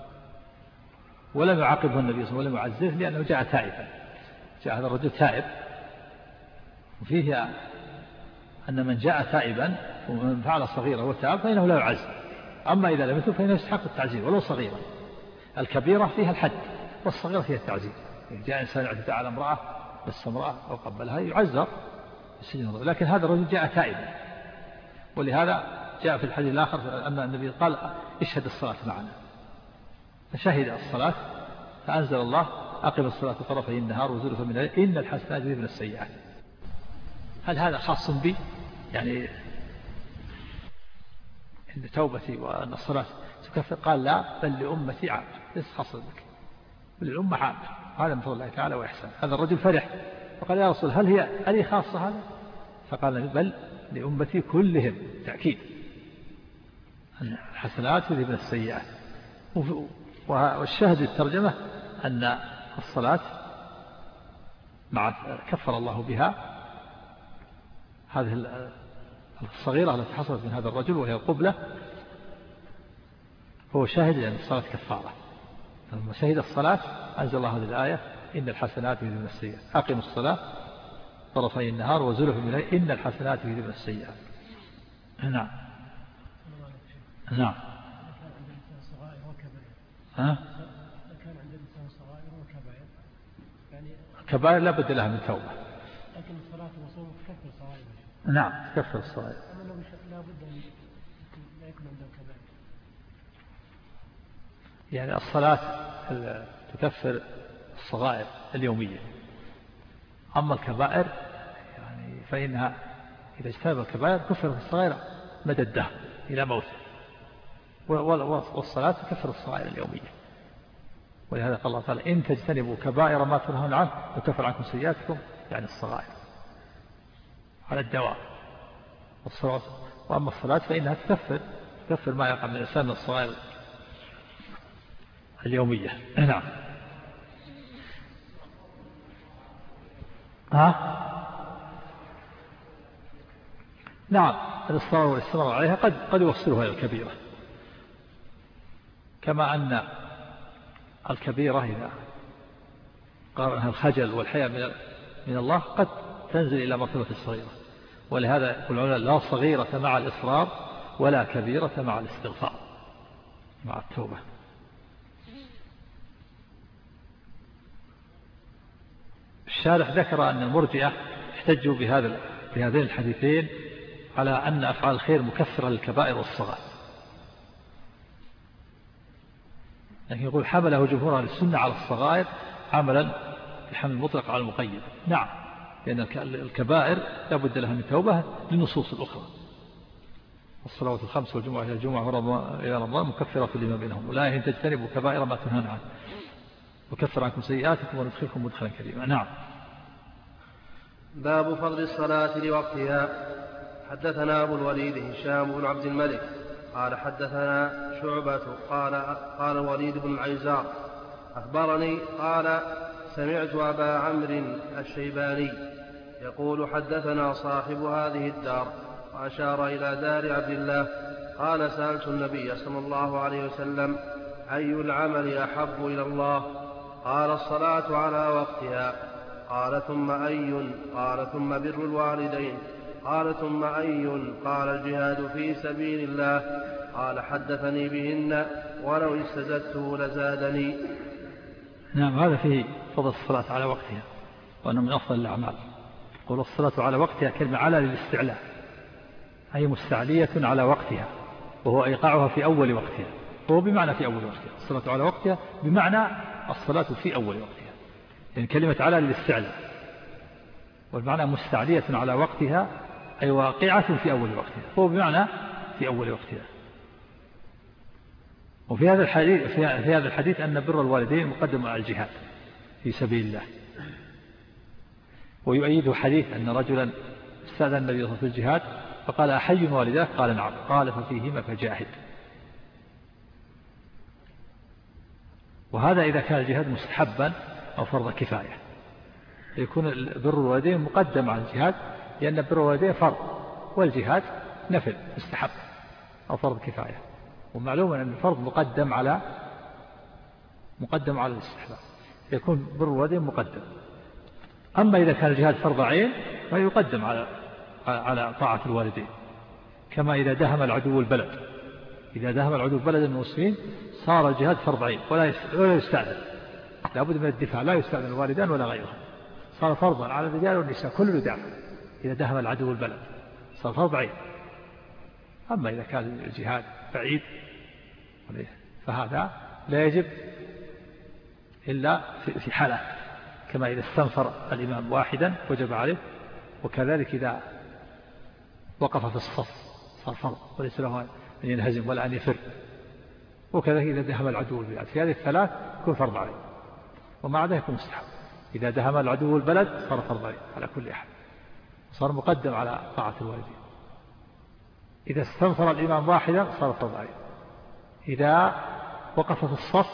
ولم يعاقبه النبي صلى الله عليه وسلم ولم يعزه، لأنه جاء تائبا، جاء هذا الرجل تائب. وفيه أن من جاء تائبا ومن فعل صغيرة وتاب فإنه لا يعز، أما إذا لم يتب فإنه يستحق التعزير ولو صغيرا. الكبيرة فيها الحد والصغيرة فيها التعزير. إن جاء إنسان اعتدى على امرأة بس امرأة أو قبلها يعزر بالسجن، لكن هذا الرجل جاء تائبا. ولهذا جاء في الحديث الآخر أن النبي قال: اشهد الصلاة معنا، فشهد الصلاة، فأنزل الله: أقم الصلاة طرفي النهار وزلفا من الليل إن الحسنات يذهبن السيئات. هل هذا خاص بي؟ يعني إن توبتي وأن الصلاة تكفر؟ قال: لا، بل لأمتي عام، ليس خاص بك، بل للأمة عام. هذا من فضل الله تعالى وإحسان. هذا الرجل فرح وقال: يا رسول، هل هي ألي خاصة هذا؟ فقال: بل لأمتي كلهم، تأكيد أن الحسنات يذهبن السيئات. والشاهد الترجمة أن الصلاة مع كفر الله بها هذه الصغيرة التي حصلت من هذا الرجل وهي القبلة هو شاهد لأن الصلاة كفارة. لما شهد الصلاة أنزل الله هذه الآية إن الحسنات يذهبن السيئات أقيموا الصلاة طرفي النهار وزلفا من الليل إن الحسنات يذهبن السيئات. نعم نعم. كان عند الإنسان صغائر وكبائر يعني كبائر لا بد لها من توبة. لكن الصلاة والصوم تكفر صغائر. نعم تكفر الصغائر. لا بد أن لا يكون عنده كبائر. يعني الصلاة تكفر الصغائر اليومية. أما الكبائر يعني فإنها إذا اجتنب الكبائر كفر الصغائر مدى الدهر إلى موته. والصلاة تكفر الصغائر اليومية. ولهذا قال الله تعالى إن تجتنبوا كبائر ما تنهون عنه يكفر عنكم سيئاتكم يعني الصغائر على الدوام. وأما الصلاة فإنها تكفر ما يقع من الإنسان من الصغائر اليومية. نعم. نعم الإصرار والاستمرار عليها قد يوصلها إلى الكبيرة. كما أن الكبيرة إذا قارنها الخجل والحياء من الله قد تنزل إلى مرتبة الصغيرة. ولهذا يقول العلماء لا صغيرة مع الإصرار ولا كبيرة مع الاستغفار مع التوبة. الشارح ذكر أن المرجئة احتجوا بهذين الحديثين على أن أفعال الخير مكفرة للكبائر والصغائر. لكن يقول حمله جمهور السنة على الصغائر عملا بحمل المطلق على المقيد. نعم لأن الكبائر لا بد لها من توبة للنصوص الأخرى. الصلوات الخمس والجمعة إلى الجمعة إلى رمضان مكفرة لما بينهم ولا إن تجتنبوا كبائر ما تنهون عنه وكفر عنكم سيئاتكم وندخلكم مدخلا كريما. نعم. باب فضل الصلاة لوقتها. حدثنا أبو الوليد هشام بن عبد الملك قال حدثنا شعبة قال الوليد بن العيزار أخبرني قال سمعت أبا عمرو الشيباني يقول حدثنا صاحب هذه الدار وأشار إلى دار عبد الله قال سألت النبي صلى الله عليه وسلم أي العمل أحب إلى الله؟ قال الصلاة على وقتها. قال ثم أي؟ قال ثم بر الوالدين. قال ثم أي؟ قال الجهاد في سبيل الله. قال حدثني بهن ولو استزدته لزادني. نعم هذا فيه فضل الصلاة على وقتها وأنه من أفضل الأعمال. قول الصلاة على وقتها كلمة على للاستعلاء أي مستعلية على وقتها وهو إيقاعها في أول وقتها. هو بمعنى في أول وقتها. الصلاة على وقتها بمعنى الصلاة في أول وقتها. يعني كلمة على للاستعلاء والمعنى مستعلية على وقتها أي واقعة في أول وقتها. هو بمعنى في أول وقتها. وفي هذا الحديث أن بر الوالدين مقدم على الجهاد في سبيل الله. ويؤيد حديث أن رجلا استأذن النبي صلى الله عليه وسلم في الجهاد فقال أحي والداك؟ قال نعم. قال ففيهما فجاهد. وهذا إذا كان الجهاد مستحبا أو فرض كفاية يكون بر الوالدين مقدم على الجهاد لأن بر الوالدين فرض والجهاد نفل مستحب أو فرض كفاية. ومعلوم أن الفرض مقدم على الاستحباب يكون بر الوالدين مقدم. أما إذا كان الجهاد فرض عين فيقدم على طاعة الوالدين. كما إذا دهم العدو البلد من المسلمين صار الجهاد فرض عين ولا يستأذن. لابد من الدفاع لا يستأذن الوالدان ولا غيرهم. صار فرضا على الرجال والنساء كل يدافع. إذا دهم العدو البلد صار فرض عين. أما إذا كان الجهاد بعيد فهذا لا يجب إلا في حالات كما إذا استنفر الإمام واحدا وجب عليه. وكذلك إذا وقف في الصف صار فرض وليس له أن ينهزم ولا أن يفر. وكذلك إذا دهم العدو البلد في هذه الثلاث يكون فرض عليه ومع ذلك يكون مستحب. إذا دهم العدو البلد صار فرض عليه على كل أحد صار مقدم على طاعة الوالدين. إذا استنفر الإمام واحدا صار فرض عليه. إذا وقف في الصف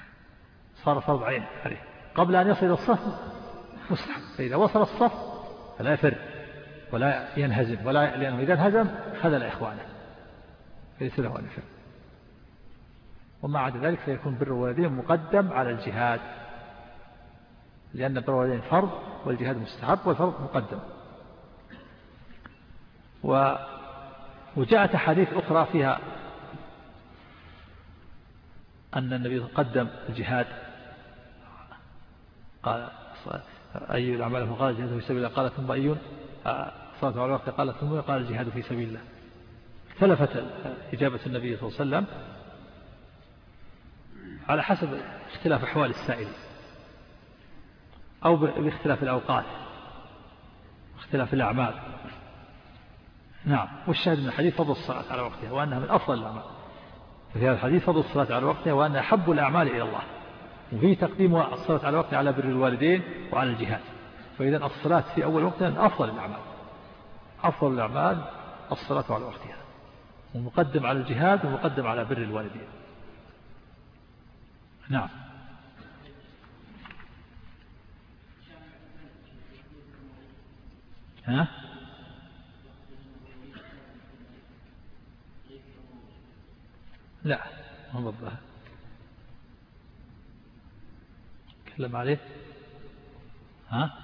صار فرض عين عليه قبل أن يصل إلى الصف مستحب. فإذا وصل الصف فلا يفر ولا ينهزم، لأنه إذا انهزم خذل إخوانه فليس له أن يفر. وما عدا ذلك فيكون بر الوالدين مقدم على الجهاد، لأن بر الوالدين فرض والجهاد مستحب والفرض مقدم. وجاءت أحاديث أخرى فيها أن النبي قدم الجهاد، قال أي الأعمال فقال الجهاد في سبيل الله، قال ثم أي صلاة على الوقت، قال ثم قال الجهاد في سبيل الله. اختلفت إجابة النبي صلى الله عليه وسلم على حسب اختلاف أحوال السائلين أو باختلاف الأوقات واختلاف الأعمال. نعم. والشاهد من الحديث فضل الصلاة على وقتها وأنها من أفضل الأعمال. في هذا الحديث فضل الصلاة على وقتها وأنها أحب الأعمال إلى الله، وفيه تقديم الصلاة على وقتها على بر الوالدين وعلى الجهاد. فإذا الصلاة في أول وقتها من أفضل الأعمال، أفضل الأعمال الصلاة على وقتها، ومقدم على الجهاد ومقدم على بر الوالدين. نعم. ها؟ لا ما ضبها تكلم عليه. ها؟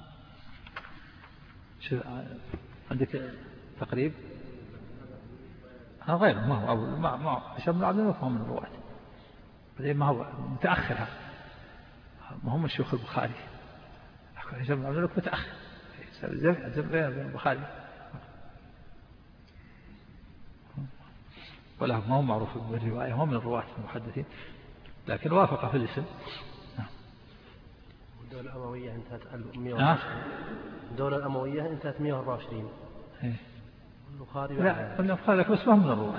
شو عندك تقريب؟ غير ما هو أول ما هشام بن عبد الملك من الرواة، بعدين ما هو متأخر، ما هم شيوخ البخاري. هشام بن عبد الملك متأخر بين البخاري، ولا ما هو معروف بالرواية، هو من الرواة المحدثين لكن وافق في الاسم. الدولة الأموية انتهت 124. الدولة الأموية انتهت 124. البخاري لا البخاري لكن اسمه من الرواة.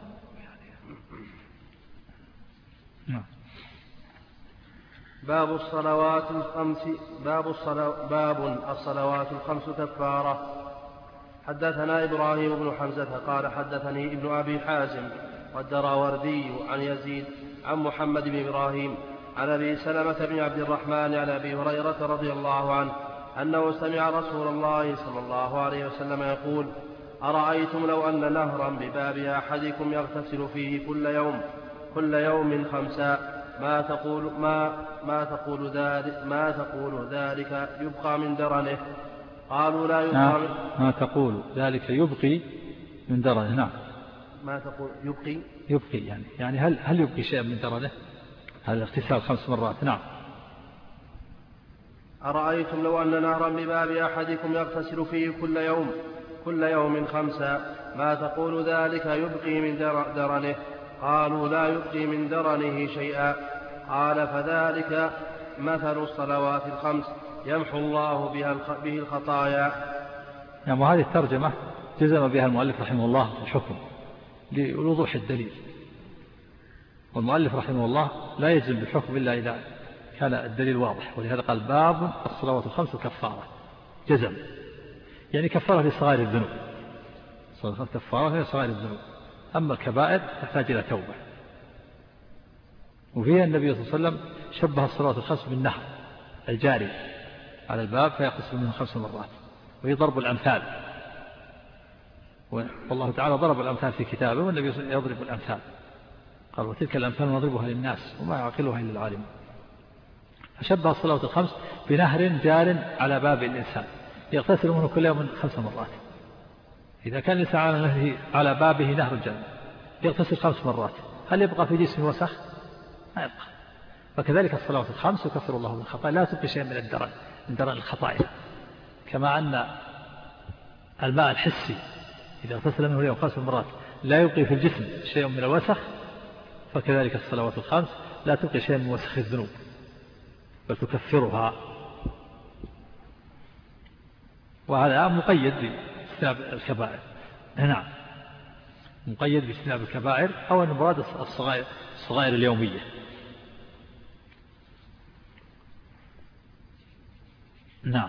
باب الصلوات الخمس. باب الصلوات الخمس كفارة. حدثنا إبراهيم بن حمزة قال حدثني ابن أبي حازم والدراوردي عن يزيد عن محمد بن إبراهيم عن أبي سلمة بن عبد الرحمن عن أبي هريرة رضي الله عنه أنه سمع رسول الله صلى الله عليه وسلم يقول: أرأيتم لو أن نهرا بباب أحدكم يغتسل فيه كل يوم 5 ما تقول ذلك يبقى من درنه؟ قالوا لا يبقى ما تقول ذلك يبقي من درنه. نعم. ما تقول يبقي يعني هل يبقي شيء من درنه؟ هذا اغتسال 5 مرات. نعم. أرأيتم لو أن نهرا بباب أحدكم يغتسل فيه كل يوم 5 ما تقول ذلك يبقي من درنه؟ قالوا لا يبقي من درنه شيئا. قال: فذلك مثل الصلوات الخمس يمحو الله به الخطايا. يعني وهذه الترجمة جزم بها المؤلف رحمه الله في الحكم لوضوح الدليل، والمؤلف رحمه الله لا يجزم بالحكم إلا إذا كان الدليل واضح، ولهذا قال: باب الصلوات الخمس كفارة. جزم يعني كفارة لصغائر الذنوب، صلوات كفارة لصغائر الذنوب، أما الكبائر تحتاج إلى توبة. وفيها النبي صلى الله عليه وسلم شبه الصلوات الخمس بالنهر الجاري على الباب فيغتسل منه 5 مرات، وهي ضرب الأمثال، والله تعالى ضرب الأمثال في كتابه، والنبي يضرب الأمثال، قال: وتلك الأمثال نضربها للناس وما يعقلها إلا العالم. فشبه الصلوات الخمس بنهر جار على باب الإنسان يغتسل منه كل يوم 5 مرات. إذا كان الإنسان على بابه نهر جار يغتسل 5 مرات، هل يبقى في جسم وسخ؟ ما يبقى. فكذلك الصلوات الخمس يكفر الله من الخطايا، لا تبقي شيء من درن الخطايا. كما أن الماء الحسي إذا اغتسل منه اليوم 5 مرات لا يبقي في الجسم شيء من الوسخ، فكذلك الصلوات الخمس لا تبقي شيء من وسخ الذنوب بل تكفرها. وهذا مقيد باجتناب الكبائر. نعم، مقيد باجتناب الكبائر، أو أن مراد الصغائر اليومية. نعم.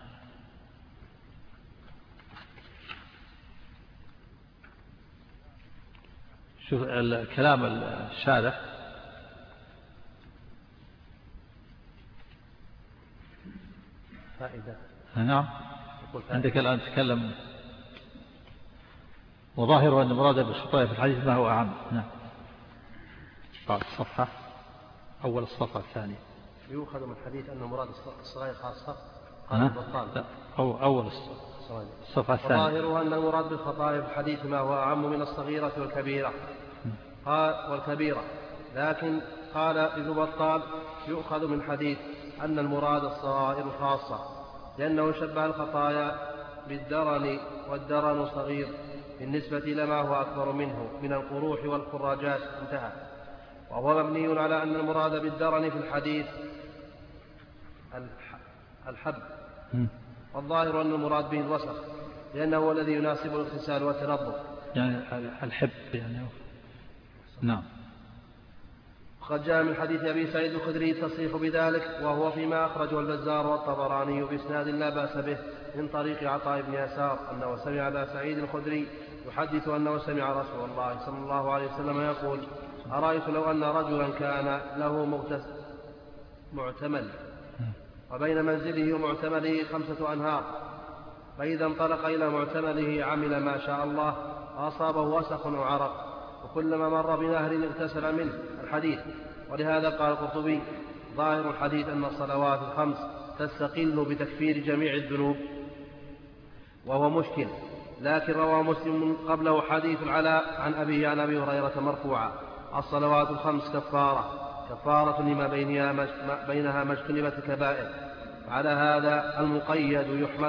شوف الكلام الشارح فائدة. نعم. عندك الآن تكلم وظاهر أن المراد بالخطايا في الحديث ما هو أعم. نعم. بعد الصفحة أول الصفحة الثانية يؤخذ من الحديث أن المراد الصغير خاصة أول الصفحة الثانية. وظاهره أن المراد بالخطايا في الحديث ما هو أعم من الصغيرة والكبيرة. قال والكبيرة، لكن قال ابن بطال يؤخذ من حديث أن المراد الصغائر الخاصة، لأنه شبه الخطايا بالدرن، والدرن صغير بالنسبة إلى ما هو أكبر منه من القروح والخراجات. انتهى. وهو مبني على أن المراد بالدرن في الحديث الحب، والظاهر أن المراد به الوسخ، لأنه هو الذي يناسب الاغتسال والتنظف، يعني الحب يعني. نعم. وقد جاء من حديث أبي سعيد الخدري التصريح بذلك، وهو فيما أخرجه البزار والطبراني بإسناد لا بأس به من طريق عطاء بن يسار أنه سمع أبا سعيد الخدري يحدث أنه سمع رسول الله صلى الله عليه وسلم يقول: أرأيت لو أن رجلا كان له معتمل، وبين منزله ومعتمله 5 أنهار، فإذا انطلق إلى معتمله عمل ما شاء الله، وأصابه وسخ أو عرق، وكلما مر بنهر اغتسل منه. الحديث. ولهذا قال القرطبي: ظاهر الحديث أن الصلوات ال5 تستقل بتكفير جميع الذنوب، وهو مشكل. لكن روى مسلم قبله حديث العلاء عن أبي هريرة مرفوعا: الصلوات ال5 كفارة لما بينها ما اجتنبت الكبائر. على هذا المقيد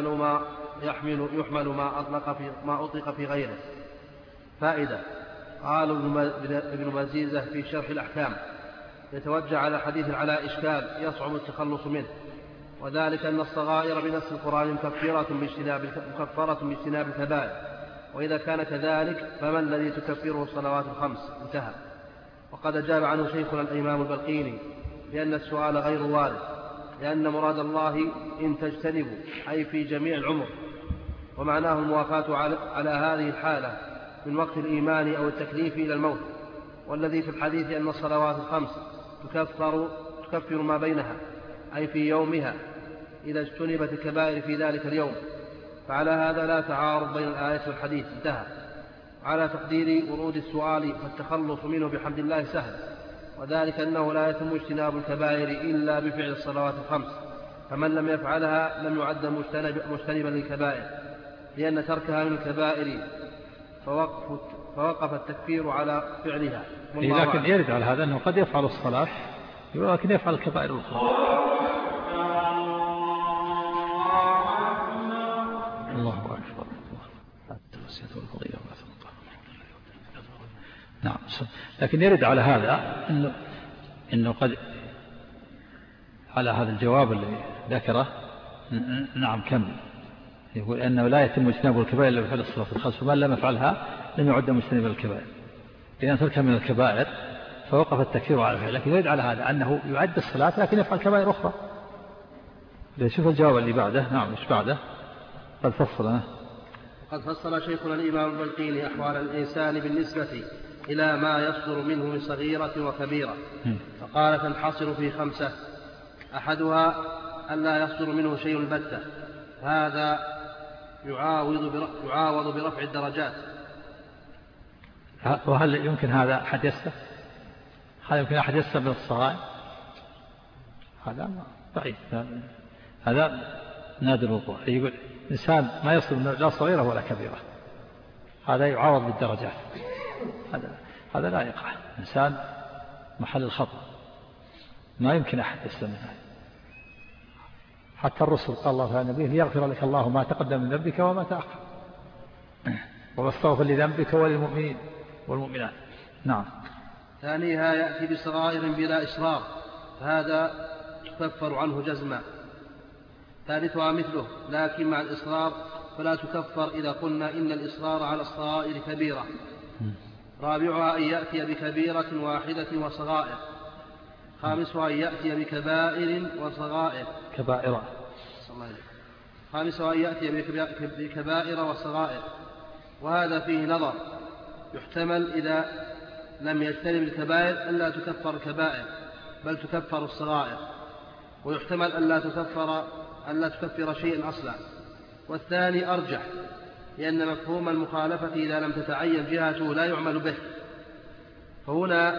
يحمل ما أطلق في غيره. فائدة. قال ابن بزيزة في شرح الأحكام: يتوجه على حديث العلاء إشكال يصعب التخلص منه، وذلك أن الصغائر بنص القرآن مكفرة باجتناب الكبائر، وإذا كان كذلك فما الذي تكفره الصلوات ال5؟ انتهى. وقد أجاب عنه شيخنا الإمام البلقيني بأن السؤال غير وارد، لأن مراد الله إن تجتنبوا أي في جميع العمر، ومعناه الموافاة على هذه الحالة من وقت الإيمان أو التكليف إلى الموت. والذي في الحديث أن الصلوات ال5 تكفر ما بينها أي في يومها إذا اجتنبت الكبائر في ذلك اليوم، فعلى هذا لا تعارض بين الآية والحديث. انتهى. على تقدير ورود السؤال فالتخلص منه بحمد الله سهل، وذلك أنه لا يتم اجتناب الكبائر إلا بفعل الصلوات ال5، فمن لم يفعلها لم يعد مجتنبا للكبائر، لأن تركها من الكبائر فوقف التكفير على فعلها. لكن يرد على هذا أنه قد يفعل الصلاة ولكن يفعل الكبائر الأخرى. الله أكبر. نعم. لكن يرد على هذا إنه قد على هذا الجواب اللي ذكره. نعم. كم يقول أنه لا يتم اجتناب الكبائر إلا بفعل الصلاة ال5، فمن لم يفعلها لم يعد مجتنبا للكبائر، لأن تركها من الكبائر فوقف التكفير على فعل. لكن يرد على هذا أنه يعد الصلاة لكن يفعل كبائر أخرى. شوف الجواب اللي بعده. نعم. إيش بعده؟ قد فصل شيخنا الإمام البلقيني أحوال الإنسان بالنسبة إلى ما يصدر منه من صغيرة وكبيرة، فقال: تنحصر في 5: أحدها أن لا يصدر منه شيء البتة، هذا يعاوض برفع الدرجات. وهل يمكن هذا أحد يسلم؟ هل يمكن أحد يسلم من الصغائر؟ هذا ضعيف، هذا نادر الوقوع. يقول إنسان ما يصل لا صغيرة ولا كبيرة، هذا يعاوض بالدرجات. هذا لا يقع. إنسان محل الخطأ، ما يمكن أحد يسلم منه. حتى الرسل قال الله على نبيه: ليغفر لك الله ما تقدم من ذنبك وما تأخر، واستغفر لذنبك وللمؤمنين والمؤمنات. نعم. ثانيها يأتي بصغائر بلا إصرار، فهذا تكفر عنه جزما. ثالثها مثله لكن مع الإصرار فلا تكفر إذا قلنا إن الإصرار على الصغائر كبيرة. رابعها أن يأتي بكبيرة واحدة وصغائر. خامسها أن يأتي بكبائر وصغائر. خامسها أن يأتي بكبائر وصغائر، وهذا فيه نظر. يحتمل إذا لم يجتنب الكبائر ألا تكفر الكبائر بل تكفر الصغائر، ويحتمل ألا تكفر شيئا أصلا، والثاني أرجح، لأن مفهوم المخالفة إذا لم تتعين جهته لا يعمل به، فهنا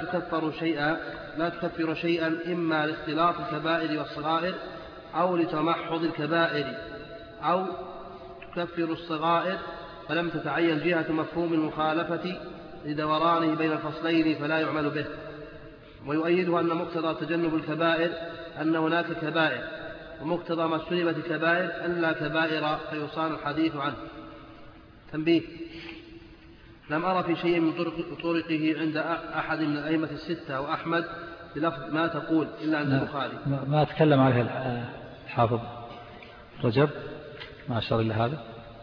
لا تكفر شيئا إما لاختلاط الكبائر والصغائر أو لتمحض الكبائر، أو تكفر الصغائر فلم تتعين جهة مفهوم المخالفة لدورانه بين الفصلين فلا يعمل به. ويؤيده أن مقتضى تجنب الكبائر أن هناك كبائر، ومقتضى ما اجتنبت الكبائر أن لا كبائر فيصان الحديث عنه. تنبيه: لم أرى في شيء من طرقه عند أحد من الأئمة الستة وأحمد بلفظ ما تقول إلا عند البخاري. ما أتكلم عليه الحافظ رجب، ما أشار إلى هذا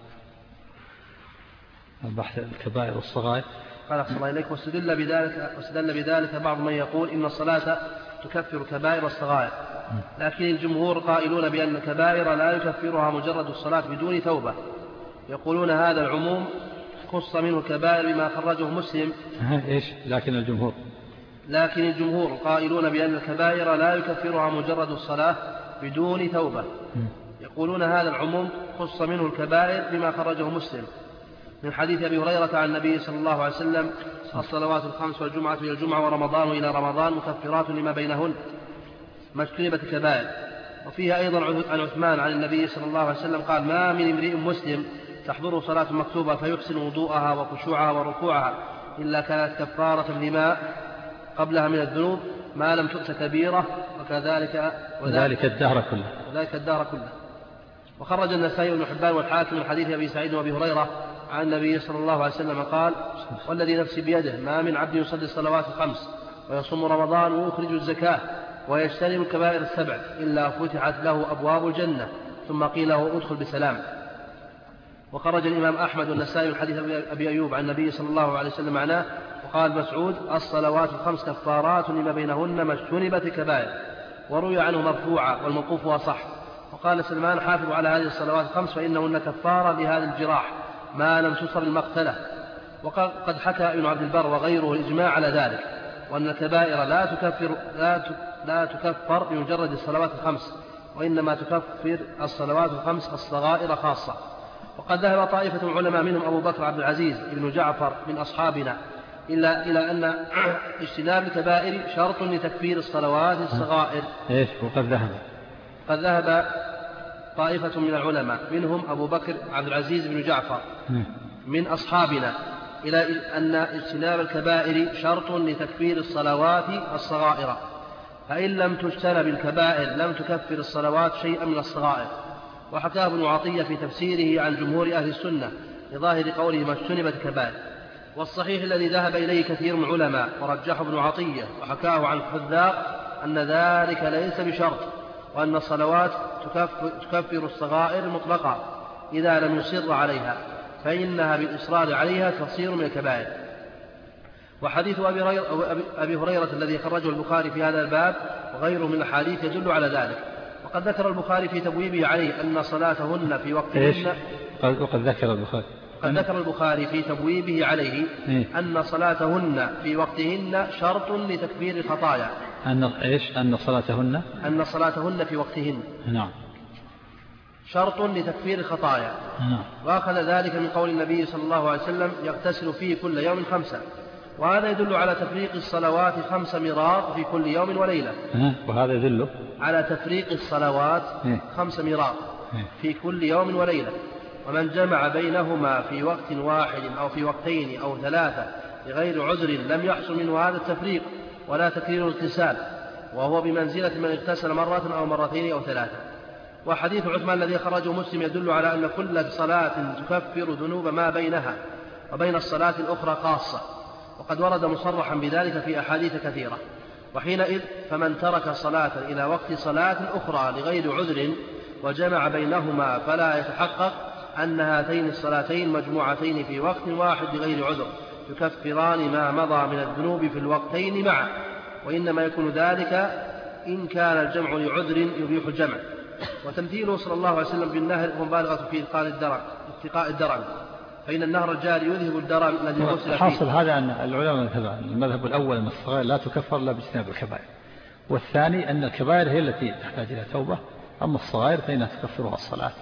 البحث الكبائر والصغائر. قال أحسن الله إليك. واستدل بذلك بعض من يقول إن الصلاة تكفر الكبائر والصغائر، لكن الجمهور قائلون بأن الكبائر لا يكفرها مجرد الصلاة بدون توبة، يقولون هذا العموم خص منه الكبائر بما خرجه مسلم. إيش؟ لكن الجمهور قائلون بأن الكبائر لا يكفرها مجرد الصلاة بدون توبة، يقولون هذا العموم خص منه الكبائر بما خرجه مسلم من حديث أبي هريرة عن النبي صلى الله عليه وسلم: الصلوات الخمس والجمعة إلى الجمعة ورمضان إلى رمضان مكفرات لما بينهن ما اجتنبت الكبائر. وفيها أيضا عن عثمان عن النبي صلى الله عليه وسلم قال: ما من امرئ مسلم تحضره صلاة مكتوبة فيحسن وضوءها وخشوعها وركوعها إلا كانت كفارة لما قبلها من الذنوب ما لم تؤت كبيرة، وذلك الدهر كله. وخرج النسائي بن حبان والحاكم من حديث أبي سعيد وأبي هريرة عن النبي صلى الله عليه وسلم قال: والذي نفسي بيده ما من عبد يصلي الصلوات الخمس ويصوم رمضان ويخرج الزكاة ويجتنب الكبائر السبع إلا فتحت له أبواب الجنة ثم قيل له ادخل بسلام. وخرج الإمام أحمد والنسائي من حديث أبي أيوب عن النبي صلى الله عليه وسلم معناه. وقال مسعود: الصلوات الخمس كفارات لما بينهن ما اجتنبت الكبائر. وروي عنه مرفوعا والموقوف أصح. وقال سلمان: حافظوا على هذه الصلوات الخمس فإنهن كفارة لهذه الجراح ما لم تصب المقتلة. وقد حكى ابن عبد البر وغيره الإجماع على ذلك، وأن الكبائر لا تكفر بمجرد الصلوات الخمس، وإنما تكفر الصلوات الخمس الصغائر خاصة. وقد ذهب طائفة من علماء منهم أبو بكر عبد العزيز بن جعفر من أصحابنا إلى أن اجتناب الكبائر شرط لتكفير الصلوات الصغائر. قد ذهب طائفة من العلماء منهم أبو بكر عبد العزيز بن جعفر من أصحابنا إلى أن اجتناب الكبائر شرط لتكفير الصلوات الصغائر، فإن لم تجتنب الكبائر لم تكفر الصلوات شيئا من الصغائر. وحكاه ابن عطية في تفسيره عن جمهور أهل السنة لظاهر قوله ما اجتنبت الكبائر. والصحيح الذي ذهب إليه كثير من العلماء ورجحه ابن عطية وحكاه عن الحذاق أن ذلك ليس بشرط، وأن الصلوات تكفر الصغائر مطلقة إذا لم يصر عليها، فإنها بالإصرار عليها تصير من الكبائر. وحديث أبي هريرة الذي خرجه البخاري في هذا الباب وغيره من الحديث يدل على ذلك. وقد ذكر البخاري في تبويبه عليه أن صلاتهن في وقتهن وقد ذكر البخاري في تبويبه عليه أن صلاتهن في وقتهن شرط لتكفير الخطايا. أن صلاتهن في وقتهن نعم شرط لتكفير الخطايا. وأخذ ذلك من قول النبي صلى الله عليه وسلم: يغتسل فيه كل يوم 5. وهذا يدل على تفريق الصلوات 5 مرات في كل يوم وليلة. وهذا يدل على تفريق الصلوات 5 مرات في كل يوم وليلة. ومن جمع بينهما في وقت واحد أو في وقتين أو 3 بغير عذر لم يحصل منه هذا التفريق ولا تكرير الاغتسال، وهو بمنزلة من اغتسل مرة أو مرتين أو 3. وحديث عثمان الذي خرجه مسلم يدل على أن كل صلاة تكفر ذنوب ما بينها وبين الصلاة الأخرى خاصة، وقد ورد مصرحا بذلك في أحاديث كثيرة. وحينئذ فمن ترك صلاة إلى وقت صلاة أخرى لغير عذر وجمع بينهما فلا يتحقق أن هاتين الصلاتين مجموعتين في وقت واحد لغير عذر يكفران ما مضى من الذنوب في الوقتين معا، وإنما يكون ذلك إن كان الجمع لعذر يبيح الجمع. وتمثيله صلى الله عليه وسلم بالنهر مبالغة في اتقاء الدرن، فإن النهر الجاري يذهب الدرن الذي غسل فيه. حاصل هذا أن العلماء المذهب الأول من الصغائر لا تكفر إلا باجتناب الكبائر، والثاني أن الكبائر هي التي تحتاج إلى توبة، أما الصغائر فإنها تكفرها الصلاة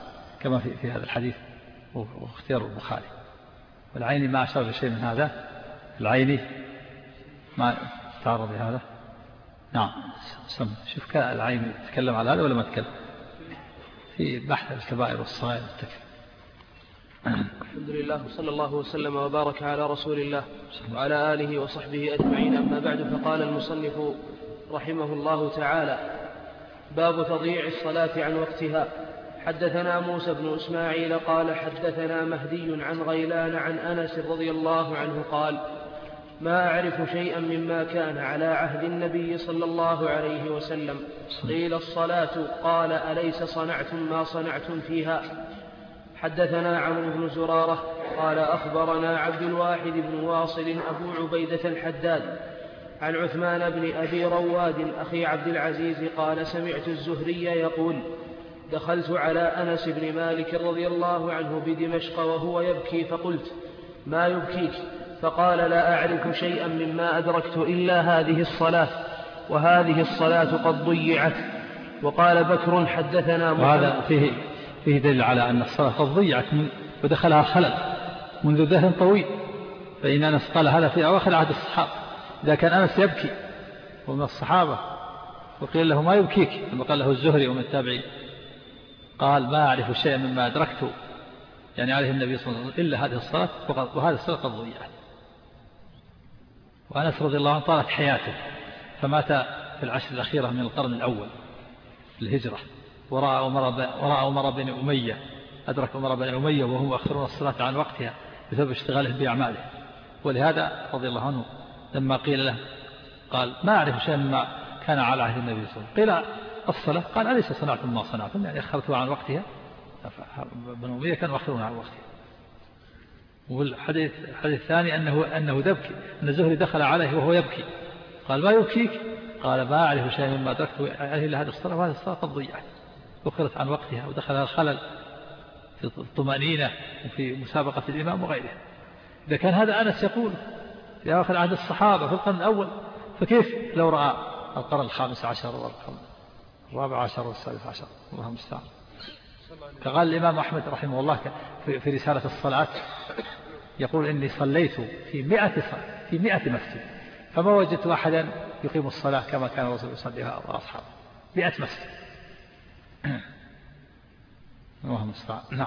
كما في هذا الحديث واختيار البخاري. والعيني ما أشار بشيء من هذا، العيني ما تعرض لهذا. نعم شوف كان العيني تكلم على هذا ولا ما تكلم في بحث الكبائر والصغائر والتكفير. الحمد لله وصلى الله وسلم وبارك على رسول الله وعلى آله وصحبه أجمعين. أما بعد، فقال المصنف رحمه الله تعالى: باب تضييع الصلاة عن وقتها. حدثنا موسى بن إسماعيل قال حدثنا مهدي عن غيلان عن أنس رضي الله عنه قال: ما أعرف شيئا مما كان على عهد النبي صلى الله عليه وسلم. قيل الصلاة، قال: أليس صنعتم ما صنعتم فيها؟ حدثنا عمرو بن زرارة قال أخبرنا عبد الواحد بن واصل أبو عبيدة الحداد عن عثمان بن أبي رواد أخي عبد العزيز قال: سمعت الزهري يقول: دخلت على أنس بن مالك رضي الله عنه بدمشق وهو يبكي، فقلت: ما يبكيك؟ فقال: لا أعرف شيئا مما أدركت إلا هذه الصلاة، وهذه الصلاة قد ضيعت. وقال بكر حدثنا وهذا فيه دليل على أن الصلاة قد ضيعت ودخلها خلل منذ دهر طويل. فإن أنس قال هذا في أواخر عهد الصحابة، إذا كان أنس يبكي ومن الصحابة وقيل له ما يبكيك، ثم قال له الزهري ومن التابعين قال: ما أعرف شيئا مما أدركت يعني عليه النبي صلى الله عليه وسلم إلا هذه الصلاة، وهذه الصلاة قد ضيعت. وأنس رضي الله عنه طالت حياته، فمات في العشر الأخيرة من القرن الأول الهجرة، ورأى عمر بن أمية، أدرك عمر بن أمية وهم يؤخرون الصلاة عن وقتها بسبب اشتغاله بأعماله. ولهذا رضي الله عنه لما قيل له قال: ما أعرف شيئا مما كان على عهد النبي صلى الله عليه وسلم. قيل الصلاة، قال: أليس صنعتم ما صنعتم؟ يعني أخرتها عن وقتها. بن أمية كانوا يؤخرونها عن وقتها. والحديث الثاني أنه يبكي، أن الزهري دخل عليه وهو يبكي، قال: ما يبكيك؟ قال: ما أعرف شيئا مما أدركت إلا هذه الصلاة، وهذه الصلاة قد ضيعت، أخرت عن وقتها ودخلها الخلل في الطمأنينة وفي مسابقة الإمام وغيره. إذا كان هذا أنس يقول في آخر عهد الصحابة في القرن الأول، فكيف لو رأى القرن الخامس عشر والقرن الرابع عشر والثالث عشر؟ الله المستعان. فقال الإمام أحمد رحمه الله في رسالة الصلاة يقول: إني صليت في 100 مسجد، فما وجدت أحدا يقيم الصلاة كما كان الرسول يصليها وأصحابه. 100 مسجد. الله المستعان. نعم.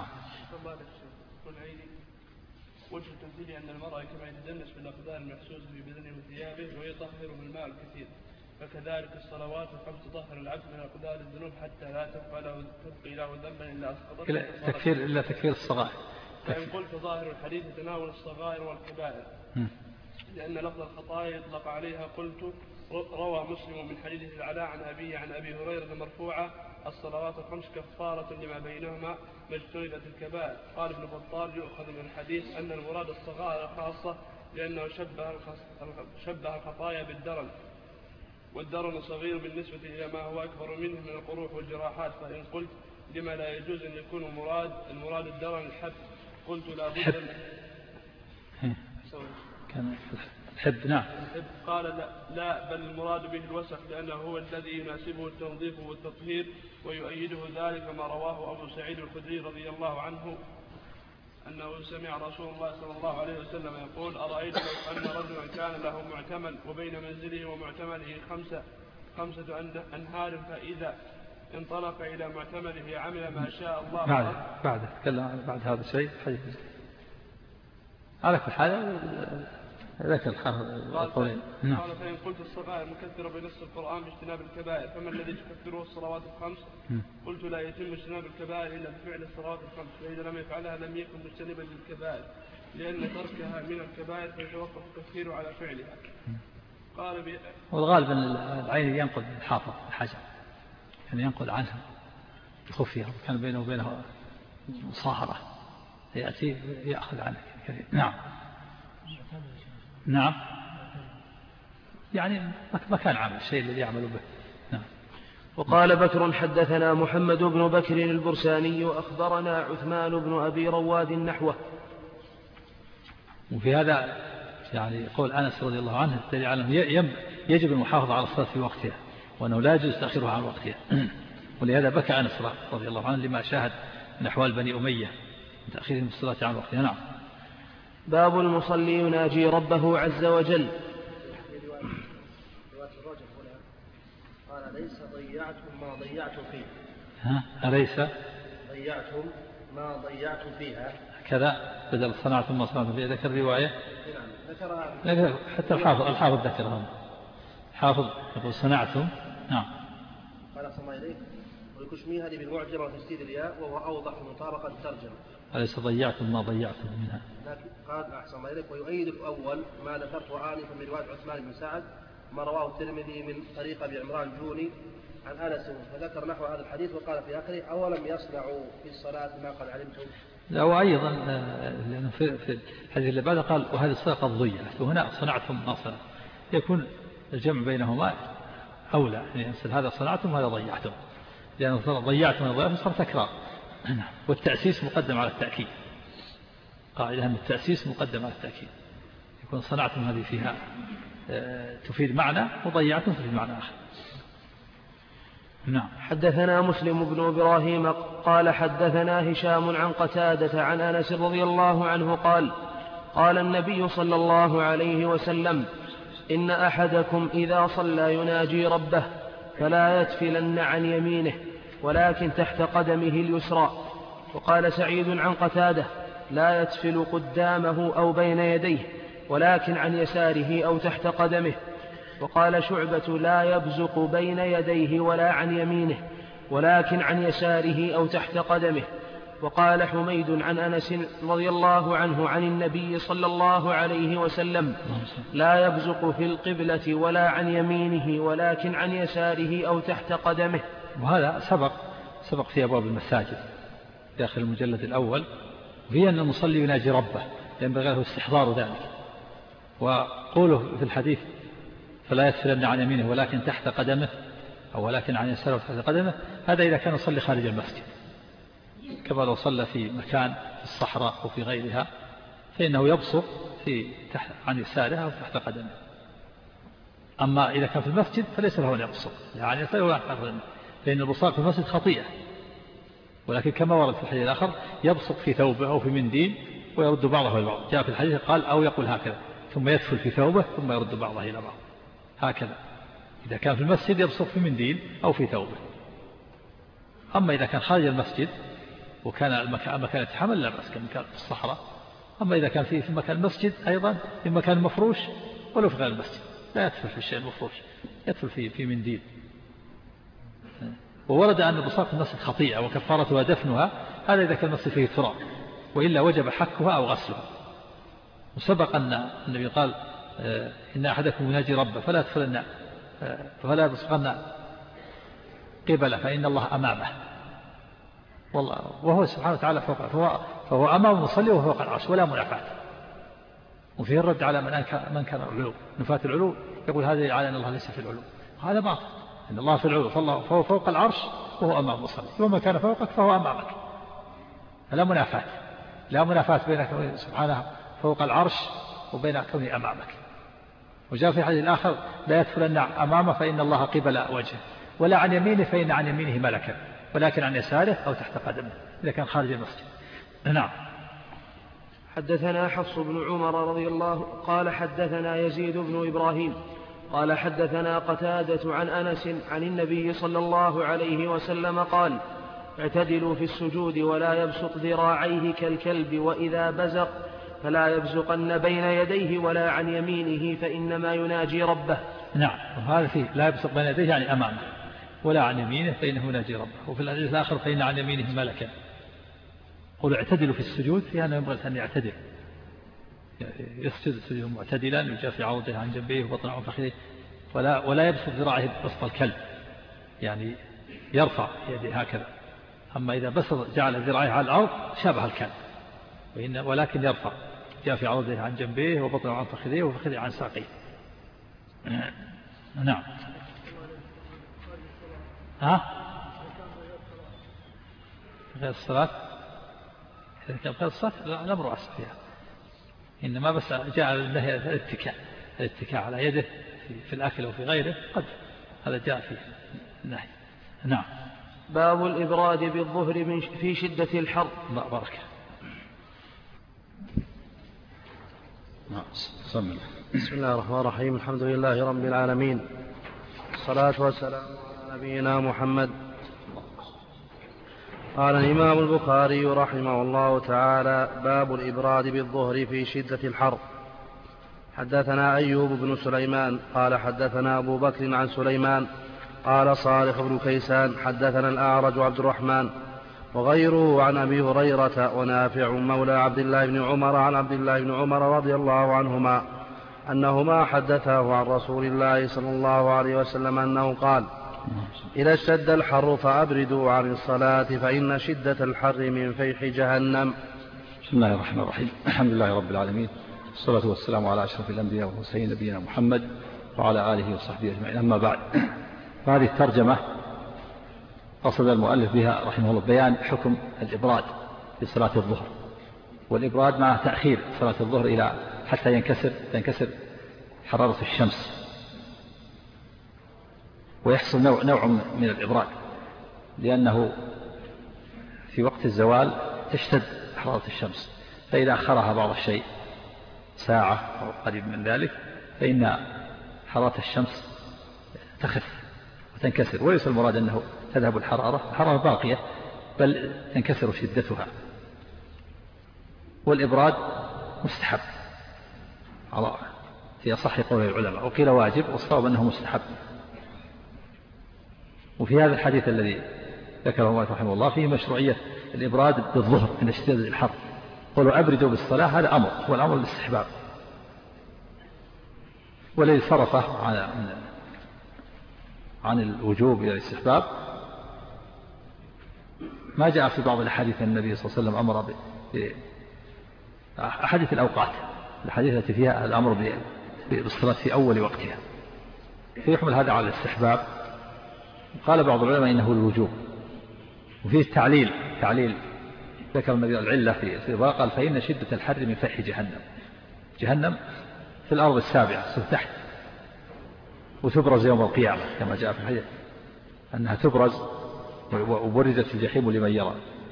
وجه التمثيل أن المرأة كما يتدنس بالأقدار المحسوسة في بدنه وثيابه ويطهر بالماء الكثير، فكذلك الصلوات الخمس تطهر العبد من أقدار الذنوب حتى لا تبقي له ذنبا إلا أسقطته إلا تكفير الصغائر. فإن قلت ظاهر الحديث تناول الصغائر والكبائر، لأن لفظ الخطايا يطلق عليها. قلت: روى مسلم من حديث العلاء عن أبيه عن أبي هريرة مرفوعة: الصلوات الخمس كفارة لما بينهما ما اجتنبت الكبائر. قال ابن بطال: يؤخذ من الحديث أن المراد الصغائر خاصة، لأنه شبه الخطايا بالدرن، والدرن صغير بالنسبة إلى ما هو أكبر منه من القروح والجراحات. فإن قلت: لما لا يجوز أن يكون المراد الدرن الحب؟ قلت: لا بد كان الحب. نعم. قال: لا بل المراد به الوسخ، لأنه هو الذي يناسبه التنظيف والتطهير، ويؤيده ذلك ما رواه أبو سعيد الخدري رضي الله عنه أنه سمع رسول الله صلى الله عليه وسلم يقول: أرأيت لو أن رجلا كان له معتمل وبين منزله ومعتمله 5 أنهار، فإذا انطلق إلى معتمله عمل ما شاء الله. بعد تكلم بعد هذا الشيء حديث على كل حال ذكر القولين. قال: فإن قلت الصغائر مكثرة بنص القرآن باجتناب الكبائر، فما الذي تكثره الصلوات الخمس؟ قلت: لا يتم اجتناب الكبائر إلا بفعل الصلوات الخمس، فإذا لم يفعلها لم يكن مجتنبا للكبائر، لأن تركها من الكبائر فيتوقف التكفير على فعلها. قال والغالب أن العين ينقل الحافظ الحجر، يعني ينقل عنها بخفية، كان بينه وبينه مصاهرة يأتي يأخذ عنه كثير. نعم يعني مكان عمل الشيء الذي يعمل به. نعم. وقال بكر حدثنا محمد بن بكر البرساني أخبرنا عثمان بن أبي رواد نحوه. وفي هذا يعني قول أنس رضي الله عنه الدليل على يجب المحافظة على الصلاة في وقتها، وأنه لا يجوز تأخيرها عن وقتها. ولهذا بكى أنس رضي الله عنه لما شاهد من أحوال بني أمية من تأخيرهم الصلاة عن وقتها. نعم. باب المصلي يناجي ربه عز وجل. قال ليس ضيعتم ما ضيعتم فيه. أليس ضيعتم ما ضيعتم فيها كذا بدل صنعتم ما صنعتم فيها. ذكر رواية ذكرها حتى الحافظ ذكرها. حافظ يقول صنعتم. نعم. قال صلى الله عليه والكشمي هذه بالمعجمة وتشديد الياء وهو أوضح من مطابقة الترجمة. أليس ضيعتم ما ضيعتم منها. لكن قال أحسن الله إليك ويؤيد الأول ما ذكرته آنفا من رواية عثمان بن سعد ما رواه الترمذي من طريق أبي عمران جوني عن أنس فذكر نحو هذا الحديث وقال في آخره أولم يصنعوا في الصلاة ما قد علمتم. لا وأيضا لأنه في الحديث اللي بعده قال وهذه الصلاة قد ضيعت وهنا صنعتم ما صنعتم يكون الجمع بينهما أولى يعني هذا صنعتم وهذا ضيعتم لأن ضيعتم وضيعتم صار تكرار. والتأسيس مقدم على التأكيد. قاعدة أن التأسيس مقدم على التأكيد. يكون صنعتم هذه فيها تفيد معنى وضيعتم تفيد معنى آخر. نعم. حدثنا مسلم بن إبراهيم قال حدثنا هشام عن قتادة عن أنس رضي الله عنه قال قال النبي صلى الله عليه وسلم إن أحدكم إذا صلى يناجي ربه فلا يتفلن عن يمينه ولكن تحت قدمه اليسرى. وقال سعيد عن قتادة لا يتفل قدامه أو بين يديه ولكن عن يساره أو تحت قدمه. وقال شعبة لا يبزق بين يديه ولا عن يمينه ولكن عن يساره أو تحت قدمه. وقال حميد عن أنس رضي الله عنه عن النبي صلى الله عليه وسلم لا يبزق في القبلة ولا عن يمينه ولكن عن يساره أو تحت قدمه. وهذا سبق في أبواب المساجد داخل المجلد الأول وهي أن المصلي يناجي ربه ينبغي له استحضار ذلك. وقوله في الحديث فلا يتفلن عن يمينه ولكن تحت قدمه أو ولكن عن يساره تحت قدمه هذا إذا كان يصلي خارج المسجد كما لو صلى في مكان في الصحراء أو في غيرها فإنه يبصق عن يساره أو تحت قدمه. أما إذا كان في المسجد فليس له أن يبصق يعني يساره ولا تحت قدمه فإن البصاق في المسجد خطيئة. ولكن كما ورد في الحديث الآخر يبصق في ثوبه أو في منديل ويرد بعضه إلى بعض. جاء في الحديث قال أو يقول هكذا ثم يدخل في ثوبه ثم يرد بعضه إلى بعض هكذا. إذا كان في المسجد يبصق في منديل أو في ثوبه. أما إذا كان خارج المسجد وكان المكان يتحمل لا بأس كمكان في الصحراء. أما إذا كان في مكان المسجد أيضا في مكان مفروش ولو في غير المسجد لا يدخل في الشيء المفروش يدخل في منديل. وورد أن البصاق في المسجد خطيئة وكفارتها دفنها هذا إذا كان المسجد فيه تراب وإلا وجب حكها أو غسلها. وسبق أن النبي قال إن أحدكم يناجي ربه فلا يبصقن قبله فإن الله أمامه والله وهو سبحانه وتعالى فهو أمام المصلي وهو فوق العرش ولا منافاة. وفيه الرد على من كان العلو نفاة العلو يقول هذا على أن الله ليس في العلو هذا باطل. إن الله في العلو فهو فوق العرش وهو أمام المصلي وما كان فوقك فهو أمامك فلا منافاة. لا منافاة بين سبحانه فوق العرش وبين كونه أمامك. وجاء في الحديث الآخر لا يدخلن أمامه فإن الله قبل وجهه ولا عن يمينه فإن عن يمينه ملكا ولكن عن يساره أو تحت قدمه إذا كان خارج المسجد. نعم. حدثنا حفص بن عمر رضي الله قال حدثنا يزيد بن إبراهيم قال حدثنا قتادة عن أنس عن النبي صلى الله عليه وسلم قال اعتدلوا في السجود ولا يبسط ذراعيه كالكلب وإذا بزق فلا يبزقن بين يديه ولا عن يمينه فإنما يناجي ربه. نعم. وهذا فيه لا يبسط بين يديه يعني أمامه ولا عن يمينه فإنه يناجي ربه. وفي الحديث الآخر فإن عن يمينه ملكا. قولوا اعتدلوا في السجود في أنه ينبغي أن يعتدل يسجد السجود معتدلا يجافي عوضه عن جنبيه وبطنه عن فخذه ولا يبسط ذراعه بسط الكلب يعني يرفع يده هكذا. أما إذا بسط جعل ذراعه على الأرض شابه الكلب ولكن يرفع يجافي عوضه عن جنبيه وبطنه عن فخذه وفخذه عن ساقيه. نعم. غير الصلاة إذا كان غير الصلاة الأمر واسع فيها إنما بس جاء النهي الاتكاء على يده في الأكل وفي غيره قد هذا جاء في النهي. نعم. باب الإبراد بالظهر في شدة الحر. بارك. بسم الله الرحمن الرحيم. الحمد لله رب العالمين، الصلاة والسلام على نبينا محمد. قال الإمام البخاري رحمه الله تعالى: باب الإبراد بالظهر في شدة الحر. حدثنا أيوب بن سليمان قال حدثنا أبو بكر عن سليمان قال صالح بن كيسان حدثنا الأعرج عبد الرحمن وغيره عن أبي هريرة ونافع مولى عبد الله بن عمر عن عبد الله بن عمر رضي الله عنهما أنهما حدثاه عن رسول الله صلى الله عليه وسلم أنه قال: إذا اشتد الحر فأبردوا عن الصلاة فإن شدة الحر من فيح جهنم. بسم الله الرحمن الرحيم. الحمد لله رب العالمين، والصلاة والسلام على أشرف الأنبياء والمرسلين نبينا محمد وعلى آله وصحبه أجمعين. أما بعد، فهذه الترجمة قصد المؤلف بها رحمه الله بيان حكم الإبراد في صلاة الظهر، والإبراد مع تأخير صلاة الظهر إلى حتى تنكسر حرارة الشمس، ويحصل نوع من الإبراد، لأنه في وقت الزوال تشتد حرارة الشمس، فإذا أخرها بعض الشيء ساعة أو قريب من ذلك فإن حرارة الشمس تخف وتنكسر، وليس المراد أنه تذهب الحرارة باقية، بل تنكسر شدتها. والإبراد مستحب في أصح قول العلماء، وقيل واجب، والصواب أنه مستحب. وفي هذا الحديث الذي ذكره مالك رحمه الله فيه مشروعية الإبراد بالظهر من اشتداد الحر. قالوا أبردوا بالصلاة، هذا أمر، والأمر الاستحباب، والذي صرفه عن الوجوب إلى الاستحباب ما جاء في بعض الأحاديث النبي صلى الله عليه وسلم أمر أحاديث الأوقات، الحديث التي فيها الأمر بالصلاة في أول وقتها، فيحمل هذا على الاستحباب. قال بعض العلماء إنه الوجوب. وفيه تعليل ذكر النبي العلة في قال: فإن شدة الحر من فيح جهنم في الأرض السابعة تحت، وتبرز يوم القيامة كما جاء في الحديث أنها تبرز وبرزت الجحيم لمن يرى،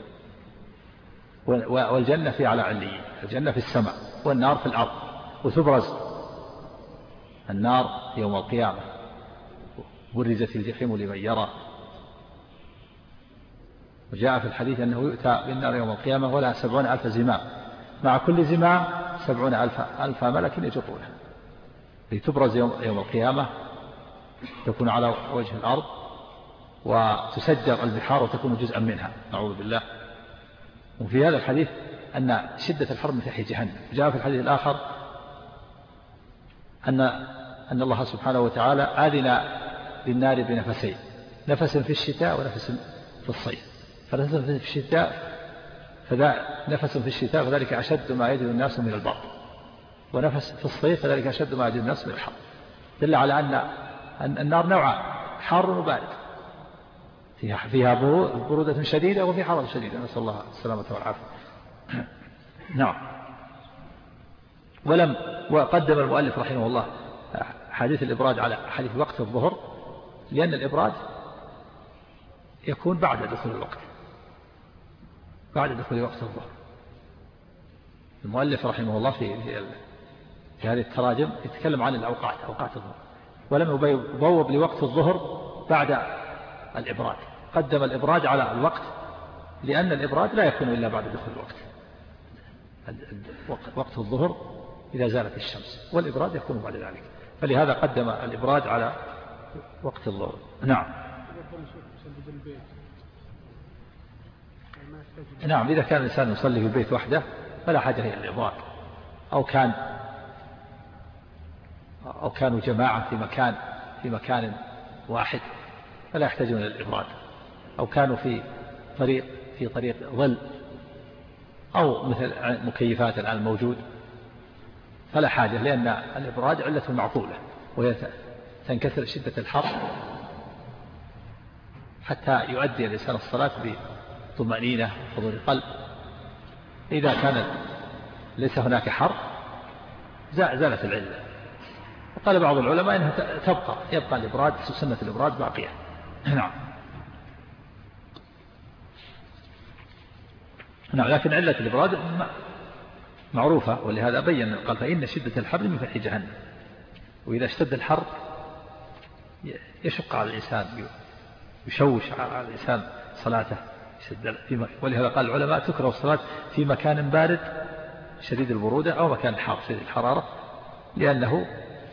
والجنة في على عليين، الجنة في السماء والنار في الأرض، وتبرز النار يوم القيامة، برزت الجحيم لمن يرى. وجاء في الحديث أنه يؤتى بالنار يوم القيامة ولها 70,000 زمام، مع كل زمام 70,000 ملك يجرونها، لتبرز يوم القيامة، تكون على وجه الأرض وتسجر البحار وتكون جزءا منها، نعوذ بالله. وفي هذا الحديث أن شدة الحر من فيح جهنم. جاء في الحديث الآخر أن الله سبحانه وتعالى آذن للنار بنفسين، نفس في الشتاء ونفس في الصيف. فنفس في الشتاء فذلك أشد ما يجد الناس من البرد، ونفس في الصيف فذلك أشد ما يجد الناس من الحر، دل على أن النار نوعان، حار وبارد، فيها برودة شديدة وفي حرارة شديدة، نسأل الله السلامة والعافية. نعم. وقدم المؤلف رحمه الله حديث الإبراد على حديث وقت الظهر، لأن الإبراد يكون بعد دخول الوقت، بعد دخول وقت الظهر. المؤلف رحمه الله في هذه التراجم يتكلم عن الأوقات، أوقات الظهر، ولم يبوب لوقت الظهر بعد الإبراد، قدم الإبراد على الوقت، لأن الإبراد لا يكون إلا بعد دخول الوقت، وقت الظهر إذا زالت الشمس، والإبراد يكون بعد ذلك، فلهذا قدم الإبراد على وقت الظهر. نعم، إذا كان الإنسان يصلي في البيت وحده فلا حاجة إلى الإبراد، أو كانوا جماعة في مكان واحد فلا يحتاجون إلى الإبراد، أو كانوا في طريق ظل، أو مثل مكيفات الآن موجود فلا حاجة، لأن الإبراد علة معقولة، وهي تنكسر شدة الحر حتى يؤدي الإنسان الصلاة بطمأنينة وحضور القلب. إذا كان ليس هناك حر زالت العلة. وقال بعض العلماء إنها يبقى الإبراد، سنة الإبراد باقية. نعم. نعم. لكن علة الإبراد معروفة، ولهذا بين قال فإن شدة الحر من فيح جهنم، وإذا اشتد الحر يشق على الإنسان، يشوش على الإنسان صلاته، ولهذا قال العلماء تكره الصلاة في مكان بارد شديد البرودة أو مكان حار شديد الحرارة، لأنه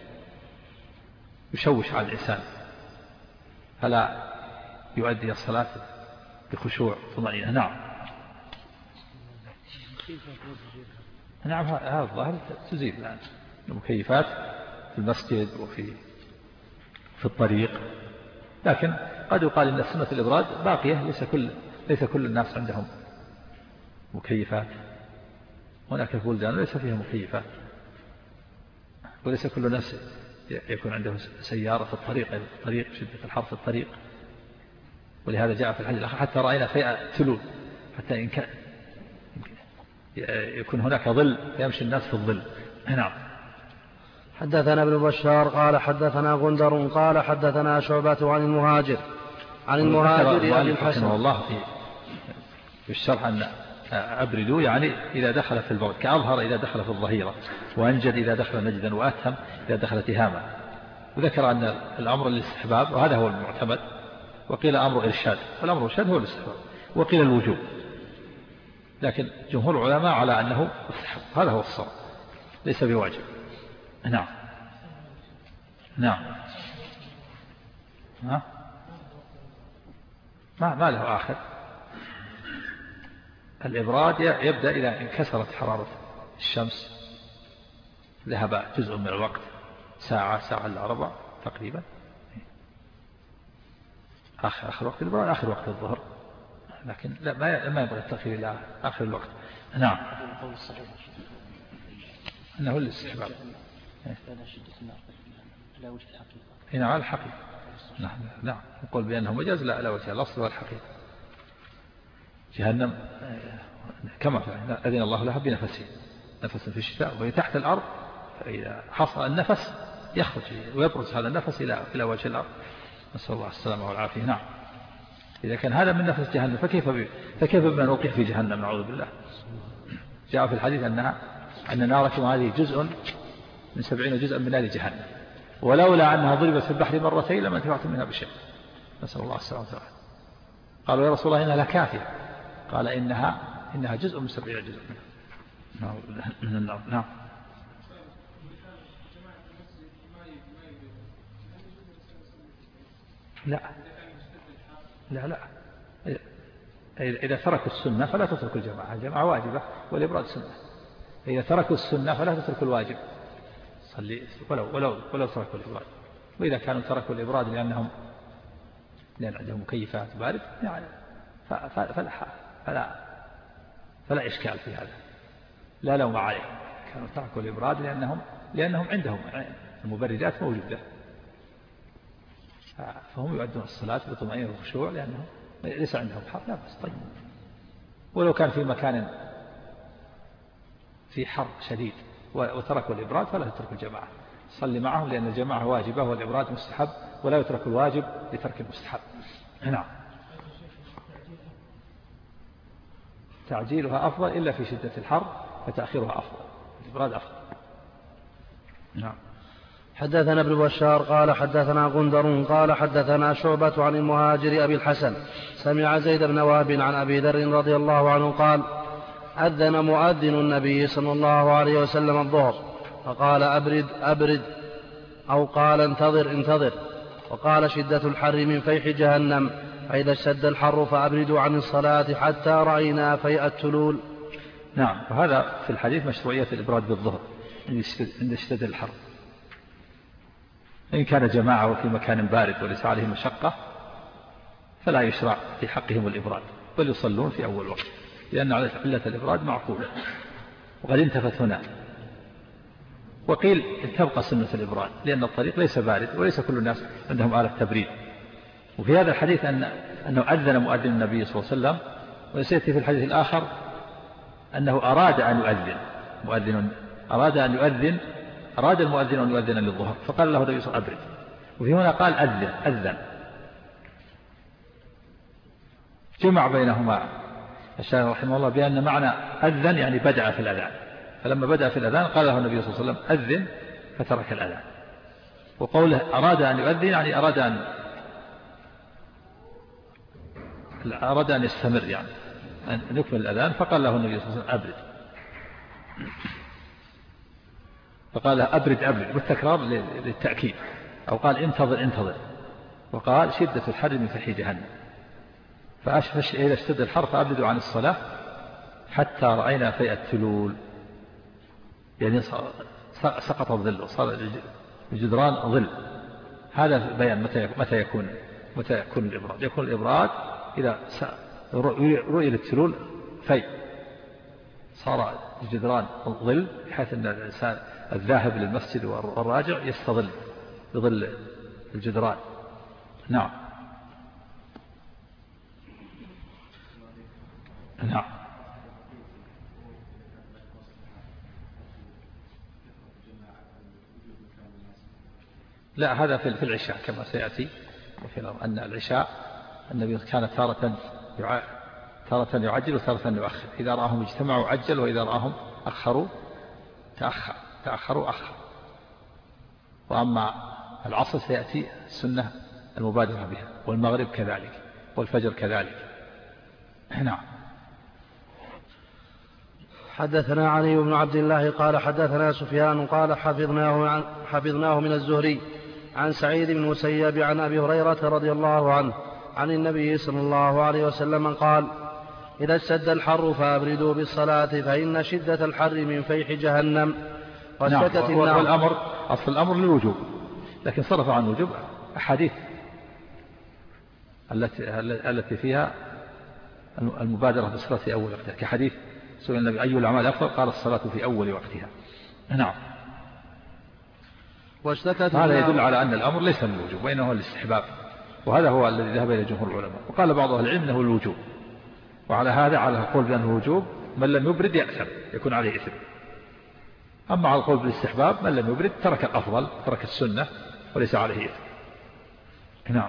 يشوش على الإنسان فلا يؤدي الصلاة بخشوع طمأنينة. نعم. نعم هذا الظاهر تزيد الآن المكيفات في المسجد وفي الطريق، لكن قد يقال إن سنة الإبراد باقية، ليس كل الناس عندهم مكيفات، هناك في بلدان ليس فيها مكيفات، وليس كل الناس يكون عنده سيارة في الطريق شدة الحر في الطريق، ولهذا جاء في الحديث الآخر حتى رأينا فيها تلول، حتى إن كان يكون هناك ظل يمشي الناس في الظل. نعم. حدثنا ابن بشار قال حدثنا غندر قال حدثنا شعبة عن المهاجر أبي الحسن الله في الشرح أن أبردوا يعني إذا دخل في البرد، كأظهر إذا دخل في الظهيرة، وأنجد إذا دخل نجدا، وأتهم إذا دخل تهاما. وذكر أن الأمر الاستحباب وهذا هو المعتمد، وقيل أمر إرشاد، والأمر الإرشاد هو الاستحباب، وقيل الوجوب، لكن جمهور العلماء على أنه استحب، هذا هو الصواب، ليس بواجب. نعم. نعم. ما له آخر. الإبراد يبدأ إذا انكسرت حرارة الشمس، ذهب جزء من الوقت، ساعة إلا ربع تقريبا، آخر وقت الإبراد آخر وقت الظهر، لكن لا ما يبغى التأخير إلى آخر الوقت. نعم. إنه الاستحباب. هنا على الحقيقة. نعم. نقول بأنه مجاز لا وجه، الأصل والحقيقة. جهنم كما أذن الله لها بنفسه، نفس في الشتاء وهي تحت الأرض، فإذا حصل النفس يخرج ويبرز هذا النفس إلى وجه الأرض، نسأل الله السلامة والعافية. نعم. إذا كان هذا من نفس جهنم فكيف بمن وقع في جهنم، نعوذ بالله. جاء في الحديث أن ناركم هذه جزء من 70 جزءا من نار جهنم، ولولا أنها ضربت في البحر مرتين لما انتفعتم منها بشيء، نسأل الله السلامة والعافية. قالوا يا رسول الله إنها لكافية، قال إنها جزء من 70 جزء من النار. نعم. لا إذا تركوا السنة فلا تتركوا الجماعة، الجماعة واجبة والإبراد سنة. إذا تركوا السنة فلا تتركوا الواجب، صلي ولو تركوا الإبراد. وإذا كانوا تركوا الإبراد لأن عندهم مكيفات بارد يعني فلا إشكال في هذا، لا لوم عليهم، كانوا تركوا الإبراد لأنهم عندهم المبردات موجودة، فهم يؤدون الصلاة بطمأنينة وخشوع لأنهم ليس عندهم حر، لا بس. طيب ولو كان في مكان في حر شديد وتركوا الإبراد فلا تترك الجماعة، صلي معهم، لأن الجماعة واجبة والإبراد مستحب، ولا يترك الواجب لترك المستحب. نعم. تعجيلها أفضل إلا في شدة الحر، فتأخيرها أفضل، الإبراد أفضل. نعم. حدثنا ابن بشار قال حدثنا غندر قال حدثنا شعبة عن المهاجر أبي الحسن سمع زيد بن وهب عن أبي ذر رضي الله عنه قال أذن مؤذن النبي صلى الله عليه وسلم الظهر فقال أبرد أو قال انتظر، وقال شدة الحر من فيح جهنم، فإذا اشتد الحر فأبردوا عن الصلاة حتى رأينا فيء التلول. نعم. وهذا في الحديث مشروعية الإبراد بالظهر عند اشتد الحر، إن كان جماعة وفي مكان بارد وليس عليه مشقة فلا يشرع في حقهم الإبراد، بل يصلون في أول وقت، لأن علة الإبراد معقولة وقد انتفت هنا. وقيل تبقى سنة الإبراد لأن الطريق ليس بارد وليس كل الناس عندهم آلة تبريد. وفي هذا الحديث أنه أذن مؤذن النبي صلى الله عليه وسلم، وسيأتي في الحديث الآخر أنه أراد المؤذن أن يؤذن للظهر، فقال له النبي صلى الله عليه وسلم أبرد. وفي هنا قال أذن، جمع بينهما الشاهد رحمه الله بأن معنى أذن يعني بدأ في الأذان، فلما بدأ في الأذان قال له النبي صلى الله عليه وسلم أذن فترك الأذان. وقوله أراد أن يؤذن يعني أراد أن يستمر، يعني أن يكمل الأذان، فقال له النبي صلى الله عليه وسلم أبرد، فقال له أبرد بالتكرار للتأكيد، أو قال انتظر، وقال شدة الحر من فحي جهنم، فأشفش إذا اشتد الحر فأبردوا عن الصلاة حتى رأينا فيء التلول، يعني سقط الظل وصار الجدران ظل. هذا بيان متى يكون الإبراد. يكون الإبراد إذا رؤية التلول في صار الجدران ظل، بحيث أن الإنسان الذاهب للمسجد والراجع يستظل بظل الجدران. نعم. لا، هذا في العشاء كما سيأتي أن العشاء النبي كان تارة يعجل وتارة يؤخر، إذا رآهم اجتمعوا عجل، وإذا رآهم أخروا أخر. وأما العصر سيأتي السنة المبادرة بها، والمغرب كذلك، والفجر كذلك. نعم. حدثنا علي بن عبد الله قال حدثنا سفيان قال حفظناه من الزهري عن سعيد بن المسيب عن أبي هريرة رضي الله عنه عن النبي صلى الله عليه وسلم قال: إذا اشتد الحر فأبردوا بالصلاة فإن شدة الحر من فيح جهنم. واشتكت النار. والأمر أصل الأمر للوجوب، لكن صرف عن الوجوب أحاديث التي فيها المبادرة بالصلاة في أول وقتها، كحديث سئل النبي أي الأعمال أفضل؟ قال الصلاة في أول وقتها. نعم. هذا يدل على أن الأمر ليس من الوجوب وإنه هو الاستحباب، وهذا هو الذي ذهب إلى جمهور العلماء. وقال بعض أهل العلم أنه الوجوب، وعلى هذا على القول بأنه الوجوب من لم يبرد يأثم، يكون عليه إثم. أما على القول بالاستحباب من لم يبرد ترك الأفضل، ترك السنة وليس عليه إثم. نعم.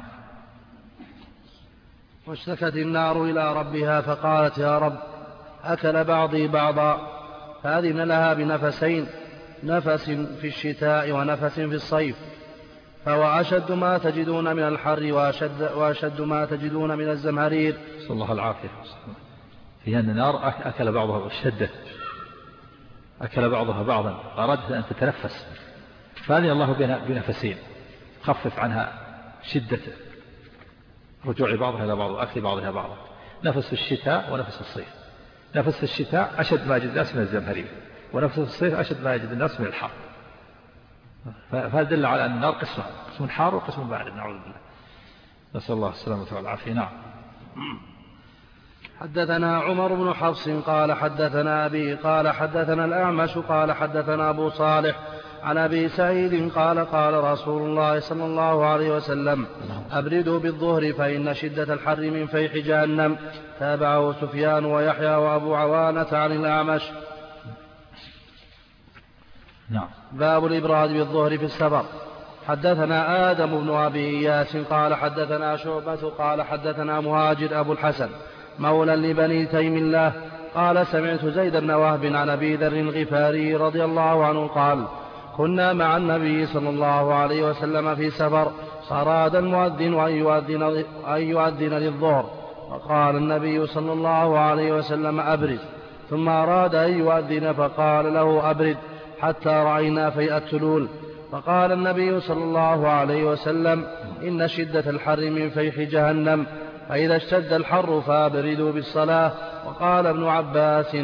واشتكت النار إلى ربها فقالت: يا رب، أكل بعضي بعضا، فأذن لها بنفسين، نفس في الشتاء ونفس في الصيف، فهو أشد ما تجدون من الحر وأشد ما تجدون من الزمهرير. صلى الله العافية. فيها أن النار أكل بعضها والشدة، أكل بعضها بعضا، أرادت أن تتنفس، فأذن الله بنفسين خفف عنها شدة رجوع بعضها إلى بعض وأكل بعضها بعضا، نفس في الشتاء ونفس في الصيف. نفس في الشتاء أشد ما يجد الناس من الزمهرير، ونفس في الصيف أشد ما يجد الناس من الحر. فهذا دل على أن النار قسم حار وقسم بارد، نعوذ بالله، نسأل الله السلامة والعافية. نعم. حدثنا عمر بن حفص قال حدثنا أبي قال حدثنا الأعمش قال حدثنا أبو صالح عن أبي سعيد قال قال رسول الله صلى الله عليه وسلم: أبردوا بالظهر فإن شدة الحر من فيح جهنم. تابعه سفيان ويحيى وأبو عوانة عن الأعمش. نعم. باب الإبراد بالظهر في السفر. حدثنا آدم بن أبي إياس قال حدثنا شعبة قال حدثنا مهاجر أبو الحسن مولى لبني تيم الله قال: سمعت زيد بن وهب عن أبي ذر الغفاري رضي الله عنه قال: كنا مع النبي صلى الله عليه وسلم في سفر، فأراد المؤذن أن يؤذن للظهر، فقال النبي صلى الله عليه وسلم: أبرد. ثم أراد أن يؤذن فقال له: أبرد، حتى رأينا فيء التلول. فقال النبي صلى الله عليه وسلم: إن شدة الحر من فيح جهنم، فإذا اشتد الحر فابردوا بالصلاة. وقال ابن عباس: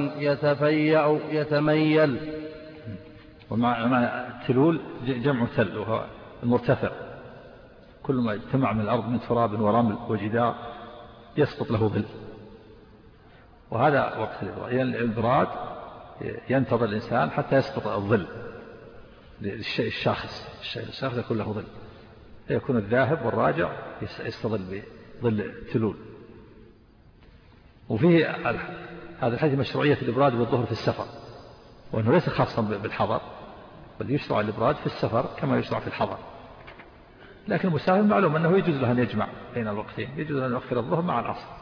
يتميل. ومعنى التلول جمع تل، وهو المرتفع، كل ما اجتمع من الأرض من تراب ورمل وجدار يسقط له ظل، وهذا وقت الإبراد. ينتظر الإنسان حتى يسقط الظل للشيء الشاخص يكون له ظل، يكون الذاهب والراجع يستظل بظل التلول. وفيه هذا الحديث مشروعية الإبراد بالظهر في السفر، وأنه ليس خاصا بالحضر، بل يشرع الإبراد في السفر كما يشرع في الحضر. لكن المسافر معلوم أنه يجوز له أن يجمع بين الوقتين، يجوز أن يؤخر الظهر مع العصر،